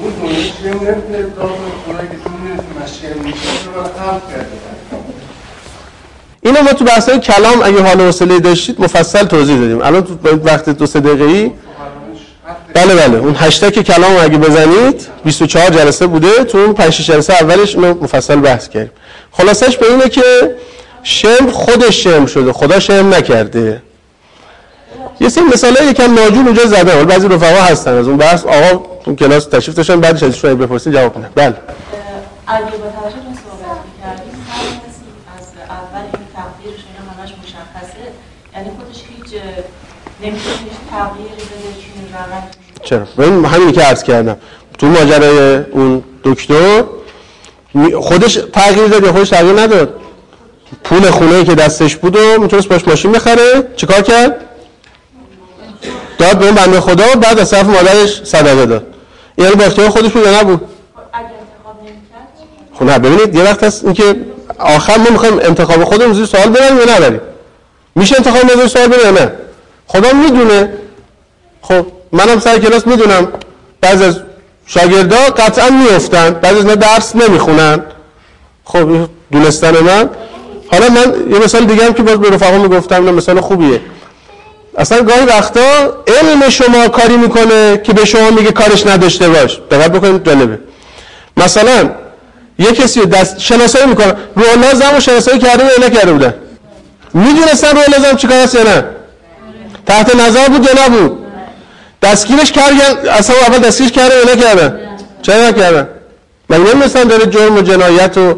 اینو ما تو بحثای کلام اگه حال و حوصله داشتید مفصل توضیح دادیم. الان تو وقت دو سه دقیقه‌ای بله بله اون هشتگ کلام اگه بزنید بیست و چهار جلسه بوده، تو اون پنج شش جلسه اولش اینو مفصل بحث کردیم. خلاصش به اینه که شمر خودش شمر شده، خدا شمر نکرده. یه سری مثالای یکم ناجور اونجا زدم، ولی بعضی رفقا هستن از اون بحث آقا تو کلاس تشریف داشتن، بعدش ازش رو بپرسید جواب بدن. بله اگه با توجه به صحبت می‌کردیم از اول این تقدیرش اینا همش مشخصه، یعنی خودش هیچ نمی‌تونه هیچ تغییری بده چون روند. چرا؟ من همین که عرض کردم تو ماجرای اون دکتر خودش تغییر داد یا خودش تغییر نداد؟ پول خونه‌ای که دستش بود و میتونست باش ماشین بخره، چیکار کرد؟ داد به اون بنده خدا، بعد از طرف مادرش صدقه داد. یعنی با اختیار خودش بود یا نبود؟ اگه انتخاب نمی‌کرد؟ خب نه ببینید یه وقت هست اینکه آخر ما می‌خوایم انتخاب خودمون زیر سوال ببریم یا نداریم. میشه انتخاب نظر سوال ببریم یا نه؟ خدا میدونه. خب منم سر کلاس میدونم بعضی از شاگردا قطعا میافتن، بعضی از اینا درس نمیخونن. خب دونستن من حالا من یه مثال دیگه هم که باز به رفقا میگفتم، نه مثال خوبیه. اصلا گاهی وقتا علم شما کاری میکنه که به شما میگه کارش نداشته باش. دقت بکنید جالبه. مثلا یه کسی دست شناسایی میکنه، روح الله زمو شناسایی کرده یا نکرده بودن؟ میدونستن روح الله زم چیکار است یا نه؟ تحت نظر بود یا نبود؟ دستگیرش کردن، اصلا اول دستگیرش کرده یا نکردن؟ چرا نکردن؟ مگه نمی‌دونستن داره جرم و جنایت و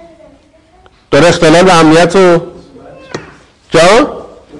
داره اختلال به امنیت و جا؟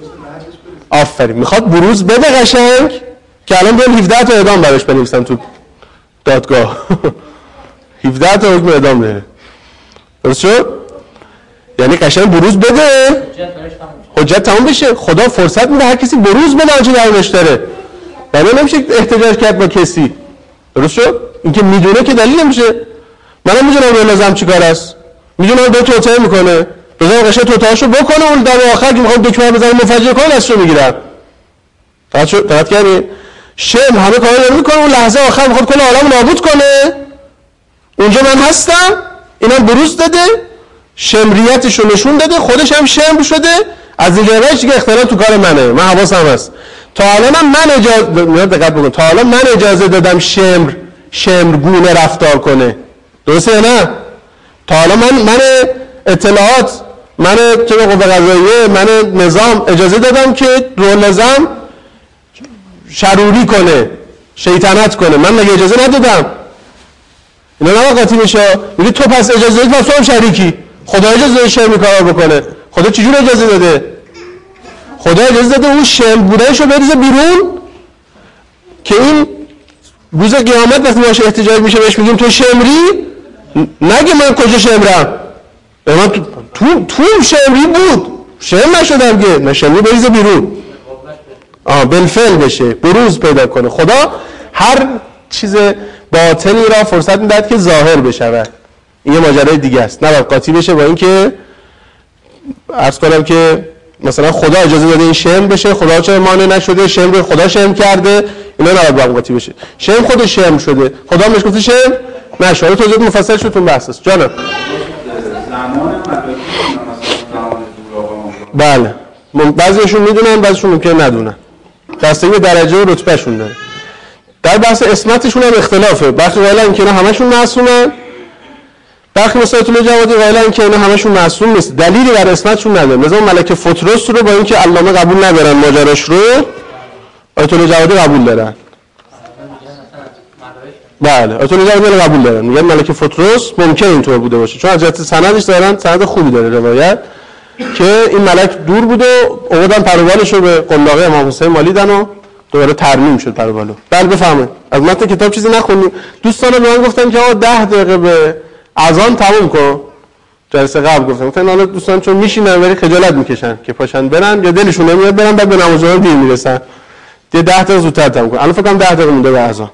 آفرین. میخواد بروز بده قشنگ که الان بیان هفده تا اعدام براش بنویسن تو دادگاه. هفده تا حکم اعدام بده. درست شد؟ یعنی قشنگ بروز بده، حجت تمام بشه. خدا فرصت میده هر کسی بروز بده آنچه درونش داره. یعنی نمیشه احتجاج کرد با کسی. درست شد؟ اینکه میدونه که دلیل نمیشه. منم میدونم روح لازم چیکار است. میدونم به توطئه میکنه. بذار قشنگ توطئه‌اشو بکنه، اون در آخر که میخواد دکمه بزنه منفجر کنه دستشو میگیرن. درست شد؟ درست کردی؟ شم همه کارا میکنه، اون لحظه آخر میخواد کل عالمو نابود کنه. اونجا من هستم، اینم بروز داده، شمریتشو نشون داده، خودش هم شمر شده. از این جهش دیگه اختلال تو کار منه، من حواسم هست. تا الانم من اجازه دقت بکن، تا الان من اجازه دادم شمر شمرگونه رفتار کنه. درسته یا نه؟ تا الان من من اطلاعات، من که قوه قضاییه، من نظام اجازه دادم که روح نظام شروری کنه، شیطنت کنه. من مگه اجازه ندادم؟ اینا نه قاطی میشه. میگه تو پس اجازه دادی، پس تو هم شریکی. خدا اجازه داده شرم کارا بکنه. خدا چجور اجازه داده؟ خدا اجازه داده اون شرم بودنشو بریزه بیرون که این روز قیامت وقتی باشه احتجاج میشه بهش میگیم تو شمری، نگه من کجا شمرم، من تو تو, تو شمری بود، شرم نشدم که نه، شمری بریزه بیرون، آه بالفعل بشه، بروز پیدا کنه. خدا هر چیز باطنی را فرصت میدهد که ظاهر بشود. این یه ماجرای دیگه است، نه قاطی بشه با اینکه عرض کنم که مثلا خدا اجازه داده این شرم بشه، خدا چرا مانع نشده، شرم رو خدا شرم کرده، اینا نباید با قاطی بشه. شرم خودش شرم شده، خدا مش گفته شرم نشه. توضیح مفصل شدتون بحث است. جانم بله، بعضیشون میدونن، بعضیشون ممکنه ندونن، بستگی به درجه و رتبهشون داره. در بحث اسمتشون هم اختلافه. برخی قائلن که اینا همشون معصومن، برخی مثل آیت الله جوادی قائلن که اینا همشون معصوم نیست، دلیلی بر اسمتشون نداره. مثلا ملکه فطرس رو با اینکه علامه قبول ندارن ماجراش رو، آیت الله جوادی قبول دارن. بله، آیت الله جوادی قبول دارن، میگن ملکه فطرس ممکن اینطور بوده باشه، چون از جهت سندش دارن سند خوبی داره روایت که این ملک دور بود و آوردن پروبالش رو به قلاقه امام حسین مالیدن و دوباره ترمیم شد پروبالو. بله بفهمید. از متن کتاب چیزی نخونیم. دوستان به من گفتن که آقا ده دقیقه به اذان تموم کن. جلسه قبل گفتم گفتن حالا دوستان چون میشینن ولی خجالت میکشن که پاشن برن یا دلشون نمیاد برن، بعد به نماز جمعه دیر میرسن. یه ده دقیقه زودتر تموم کن. الان فکر کنم ده دقیقه مونده به اذان.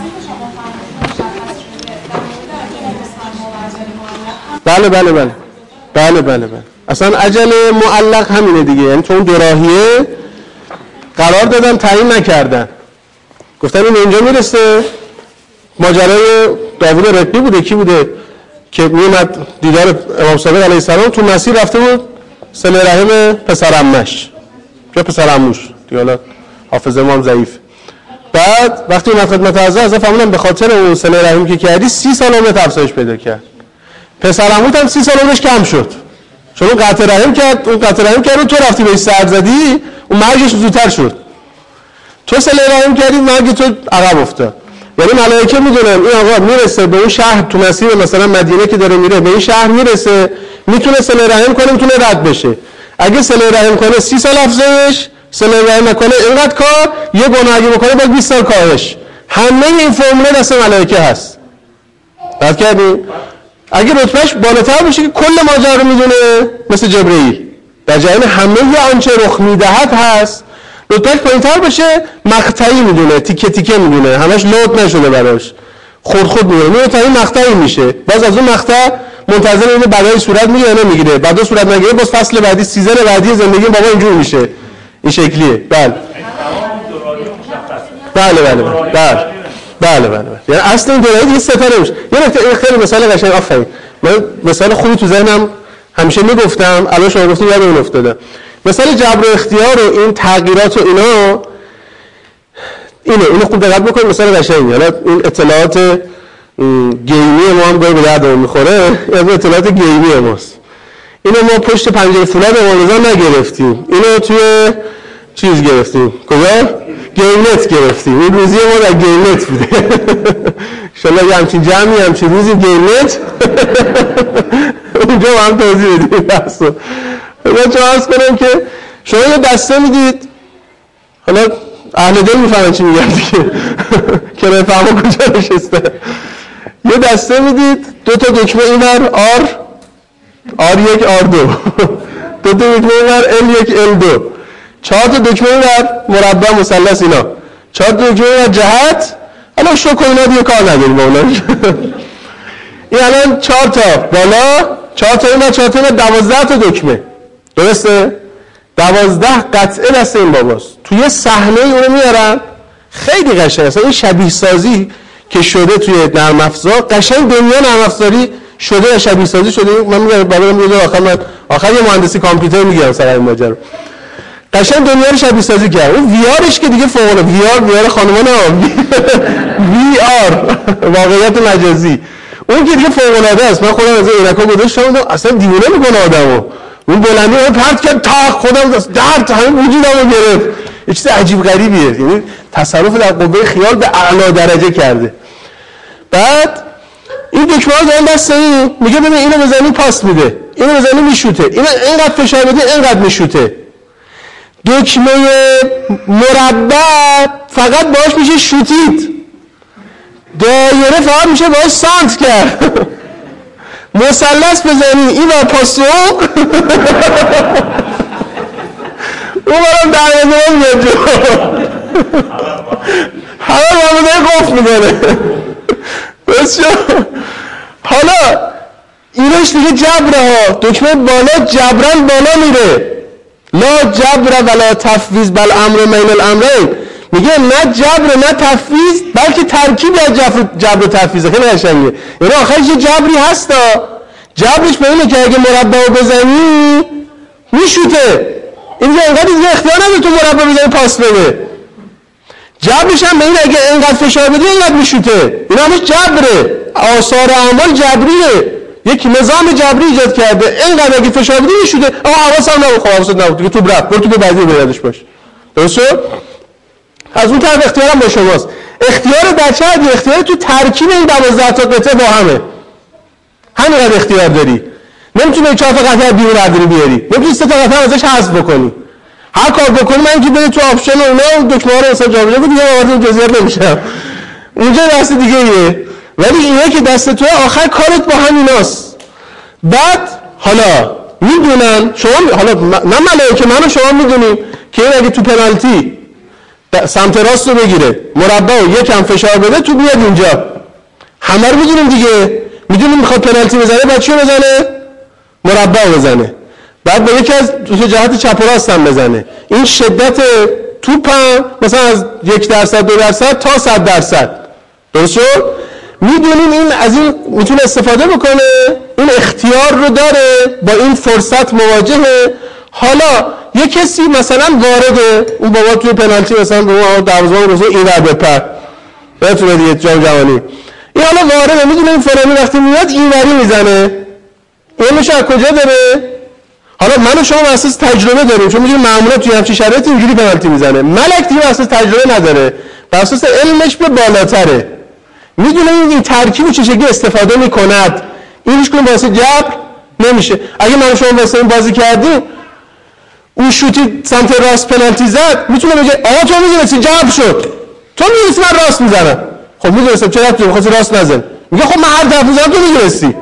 بله بله بله. بله بله بله. اصلا اجل معلق همینه دیگه، یعنی چون دراهیه قرار دادن تعیین نکردن، گفتن این اینجا میرسه. ماجرای داوود ربی بوده، کی بوده که میومد دیدار امام صادق علیه السلام، تو مسیر رفته بود صله رحم پسر عمش یا پسر عموش دیگه، حالا حافظه امام ضعیف. بعد وقتی اومد خدمت حضرت، حضرت فهمیدن به خاطر اون صله رحمی که کردی سی سال عمرت افزایش پیدا کرد. پسر عموت هم سی سال عمرش کم شد، چون اون قطع رحم کرد، اون قطع رحم کرد، تو رفتی بهش سر زدی، اون مرگش زودتر شد. تو صله رحم کردی، مرگ تو عقب افتاد. یعنی ملائکه میدونن این آقا میرسه به اون شهر، تو مسیر مثلا مدینه که داره میره به این شهر میرسه، میتونه صله رحم کنه، میتونه رد بشه. اگه صله رحم کنه سی سال افزایش، صله رحم نکنه اینقدر کار، یه گناه اگه بکنه باید بیست سال کاهش. همه این فرموله دست ملائکه هست. رد کردی؟ اگه رتبهش بالاتر بشه که کل ماجرا رو میدونه، مثل جبرئیل در جریان همه آنچه رخ میدهد هست. رتبهش پایین‌تر بشه مقطعی میدونه، تیکه تیکه میدونه، همش لود نشده براش، خود خود میدونه، میره تا این مقطعی میشه. باز از اون مقطع منتظر اینه بعدای صورت میگیره یا نمیگیره، بعدا صورت نگیره باز فصل بعدی سیزن بعدی زندگی بابا اینجور میشه. این شکلیه. بله بله بله بله بله بله. یعنی اصل این دوره دیگه ستاره میشه. یه نکته خیلی مثال قشنگ، آفرین، من مثال خوبی تو ذهنم همیشه میگفتم، الان شما گفتین یادم افتاده. مثلا جبر و اختیار و این تغییرات و اینا اینه اینو خوب دقت بکنید. مثلا قشنگه، حالا این اطلاعات گیمی ما هم گاهی به دردمون میخوره، این اطلاعات گیمی ماست. اینو ما پشت پنجره فولاد امام نگرفتیم، اینو توی چیز گرفتیم، کجا؟ گیمنت گرفتیم. این روزی ما در گیمنت بوده. انشالله یه همچین جمعی همچین روزی گیمنت اونجا هم توضیح بدیم بحثو. حالا چه عرض کنم که شما یه دسته میدید، حالا اهل دل میفهمن چی میگم دیگه که نفهمه کجا نشسته. یه دسته میدید، دو تا دکمه اینور آر آر یک آر دو دو تا دکمه اینور ال یک ال دو، چهار تا دکمه اینور مربع مثلث اینا، چهار تا دکمه اینور جهت. الان شو کن اینا دیگه کار نداریم با اونا. این الان چهار تا بالا، چهار تا اینور، چهار تا اینور، دوازده تا دکمه. درسته؟ دوازده قطعه دست این باباست. توی صحنه اونو میارن، خیلی قشنگ. اصلا این شبیه سازی که شده توی نرم افزار، قشنگ دنیا نرم افزاری شده و شبیه سازی شده. من میگم بابام میگه آخر من آخر یه مهندسی کامپیوتر میگیرم سر این ماجرا. قشنگ دنیا رو شبیه سازی کرد. اون وی آرش که دیگه فوق العاده، وی آر وی آر خانمانه، وی آر واقعیت مجازی، اون که دیگه فوق العاده است. من خودم از عینکا گذاشتم اصلا دیوونه میکنه آدمو. اون بلندی رو پرت کرد تا خودم درد همین وجودمو گرفت. یه چیز عجیب غریبیه، یعنی تصرف در قوه خیال به اعلی درجه کرده. بعد این دکمه ها دارن دست این میگه ببین اینو بزنی پاس میده، اینو بزنی میشوته، اینو اینقدر فشار بده اینقدر میشوته. دکمه مربع فقط باهاش میشه شوتید، دایره فقط میشه باهاش سانت کرد. مثلث بزنی این بر پاسو اون برام در نظرم میاد جو همه رامده قفل میکنه. بس شو. حالا اینش دیگه جبره ها، دکمه بالا جبران بالا میره. لا جبر ولا تفویض بل امر بین الامرین. میگه نه جبر نه تفویض، بلکه ترکیب از جبر, جبر و تفویضه. خیلی قشنگه. یعنی آخرش یه جبری هستا، جبرش به اینه که اگه مربع رو بزنی میشوته. اینجا اینقدر دیگه اختیار نداره تو مربع بزنی پاس بده. جبرش هم به اینه اگه اینقدر فشار بدی اینقدر میشوته. این همش جبره، آثار اعمال جبریه. یک نظام جبری ایجاد کرده، اینقدر اگه فشار بدی میشوته. اما حواسم نبود، حواست نبود دیگه، تو رفت برو تو به بعدی بیادش باش. درسته؟ از اون طرف اختیارم با شماست. اختیار در چه حدی؟ اختیار تو ترکیب این دوازده تا قطعه با همه. همینقدر اختیار داری. نمیتونی چهار تا قطعه بیرون برداری بیاری، نمیتونی سه تا قطعه ازش حذف بکنی. هر کار بکنی من که بری تو آپشن و اونا دکمه ها رو حساب جابجا کنی، دیگه وارد این جزئیات نمیشم. اونجا دست دیگه ایه. ولی اینه که دست توه، آخر کارت با همیناست. بعد حالا میدونن شما، حالا نه ملائکه، من و شما میدونیم که این اگه تو پنالتی سمت راست رو بگیره، مربع رو یکم فشار بده، تو بیاد اینجا. همه رو میدونیم دیگه، میدونیم میخواد پنالتی بزنه، بعد چی بزنه؟ مربع بزنه. بعد به یکی از دو جهت چپ و راست هم بزنه. این شدت توپ هم مثلا از یک درصد دو درصد تا صد درصد. درست شد؟ میدونیم این از این میتونه استفاده بکنه، این اختیار رو داره، با این فرصت مواجهه. حالا یه کسی مثلا وارده، اون بابا توی پنالتی مثلا به اون دروازه‌بان روزه این ور بپر، بتونه دیگه جام جهانی. این حالا وارده، میدونه این فلانی وقتی میاد اینوری میزنه. این میشه از کجا داره؟ حالا من و شما اساس تجربه داریم، چون میگیم معمولا توی همچین شرایطی اینجوری پنالتی میزنه. ملک دیگه اساس تجربه نداره، بر اساس علمش به بالاتره. میدونه این ترکیب چه شکلی استفاده میکند. این هیچ کدوم واسه جبر نمیشه. اگه من و شما واسه این بازی کردیم، اون شوتی سمت راست پنالتی زد، میتونه بگه آقا تو میدونستی جبر شد، تو میدونستی من راست میزنم. خب میدونستم چرا تو میخواستی راست نزن؟ میگه خب من هر طرف میزنم تو میدونستی.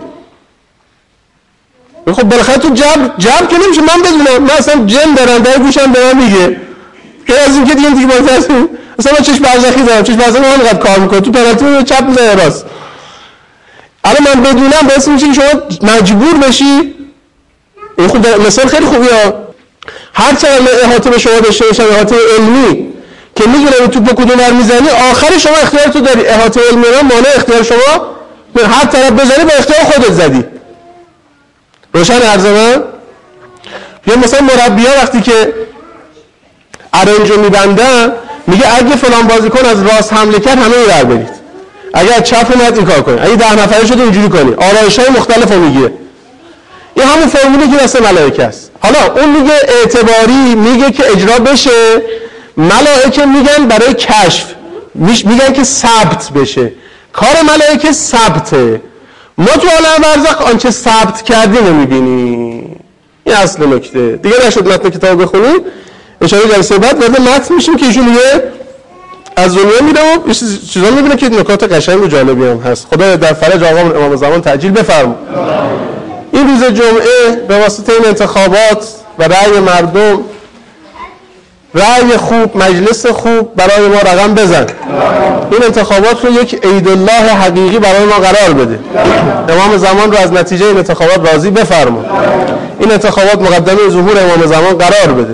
خب بالاخره تو جبر جبر که نمیشه من بدونم. من اصلا جن دارم، در گوشم به من میگه که از این که دیگه دیگه بازی هست. مثلا من چشم برزخی دارم، چشم برزخی من اینقدر کار میکنه، تو پنالتی میگه چپ میزنه راست. الان من بدونم باعث میشه که شما مجبور بشی. این خود مثال خیلی خوبیه. هر چقدر احاطه به شما داشته باشم، احاطه علمی که میدونم تو به کدوم ور میزنی، آخر شما اختیار تو داری. احاطه علمی من مانع اختیار شما، هر طرف بزنی به اختیار خودت زدی. روشن عرض من؟ یا مثلا مربی ها وقتی که ارنج رو میبندن میگه اگه فلان بازیکن از راست حمله کرد همه اینور برید، اگه از چپ اومد این کار کنید، اگه ده نفره شد اینجوری کنید، آرایش‌های مختلف رو میگه. این همون فرمولی که دست ملائکه است. حالا اون میگه اعتباری، میگه که اجرا بشه، ملائکه میگن برای کشف، میگن که ثبت بشه. کار ملائکه ثبته. ما تو عالم برزخ آنچه ثبت کردیم رو میبینیم. این اصل نکته. دیگه نشد متن کتاب بخونیم، اشاره جلسه بعد وارد متن میشیم که ایشون میگه از دنیا میره و چیزا میبینه که نکات قشنگ و جالبی هم هست. خدا در فرج آقا امام زمان تعجیل بفرما. این روز جمعه به واسطه این انتخابات و رأی مردم، رأی خوب، مجلس خوب برای ما رقم بزن. این انتخابات رو یک عید الله حقیقی برای ما قرار بده. امام زمان رو از نتیجه این انتخابات راضی بفرما. این انتخابات مقدمه ظهور امام زمان قرار بده.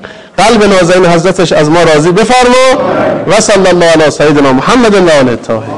قلب نازنین حضرتش از ما راضی بفرما. و صلی الله علی سیدنا محمد و آله الطاهرین.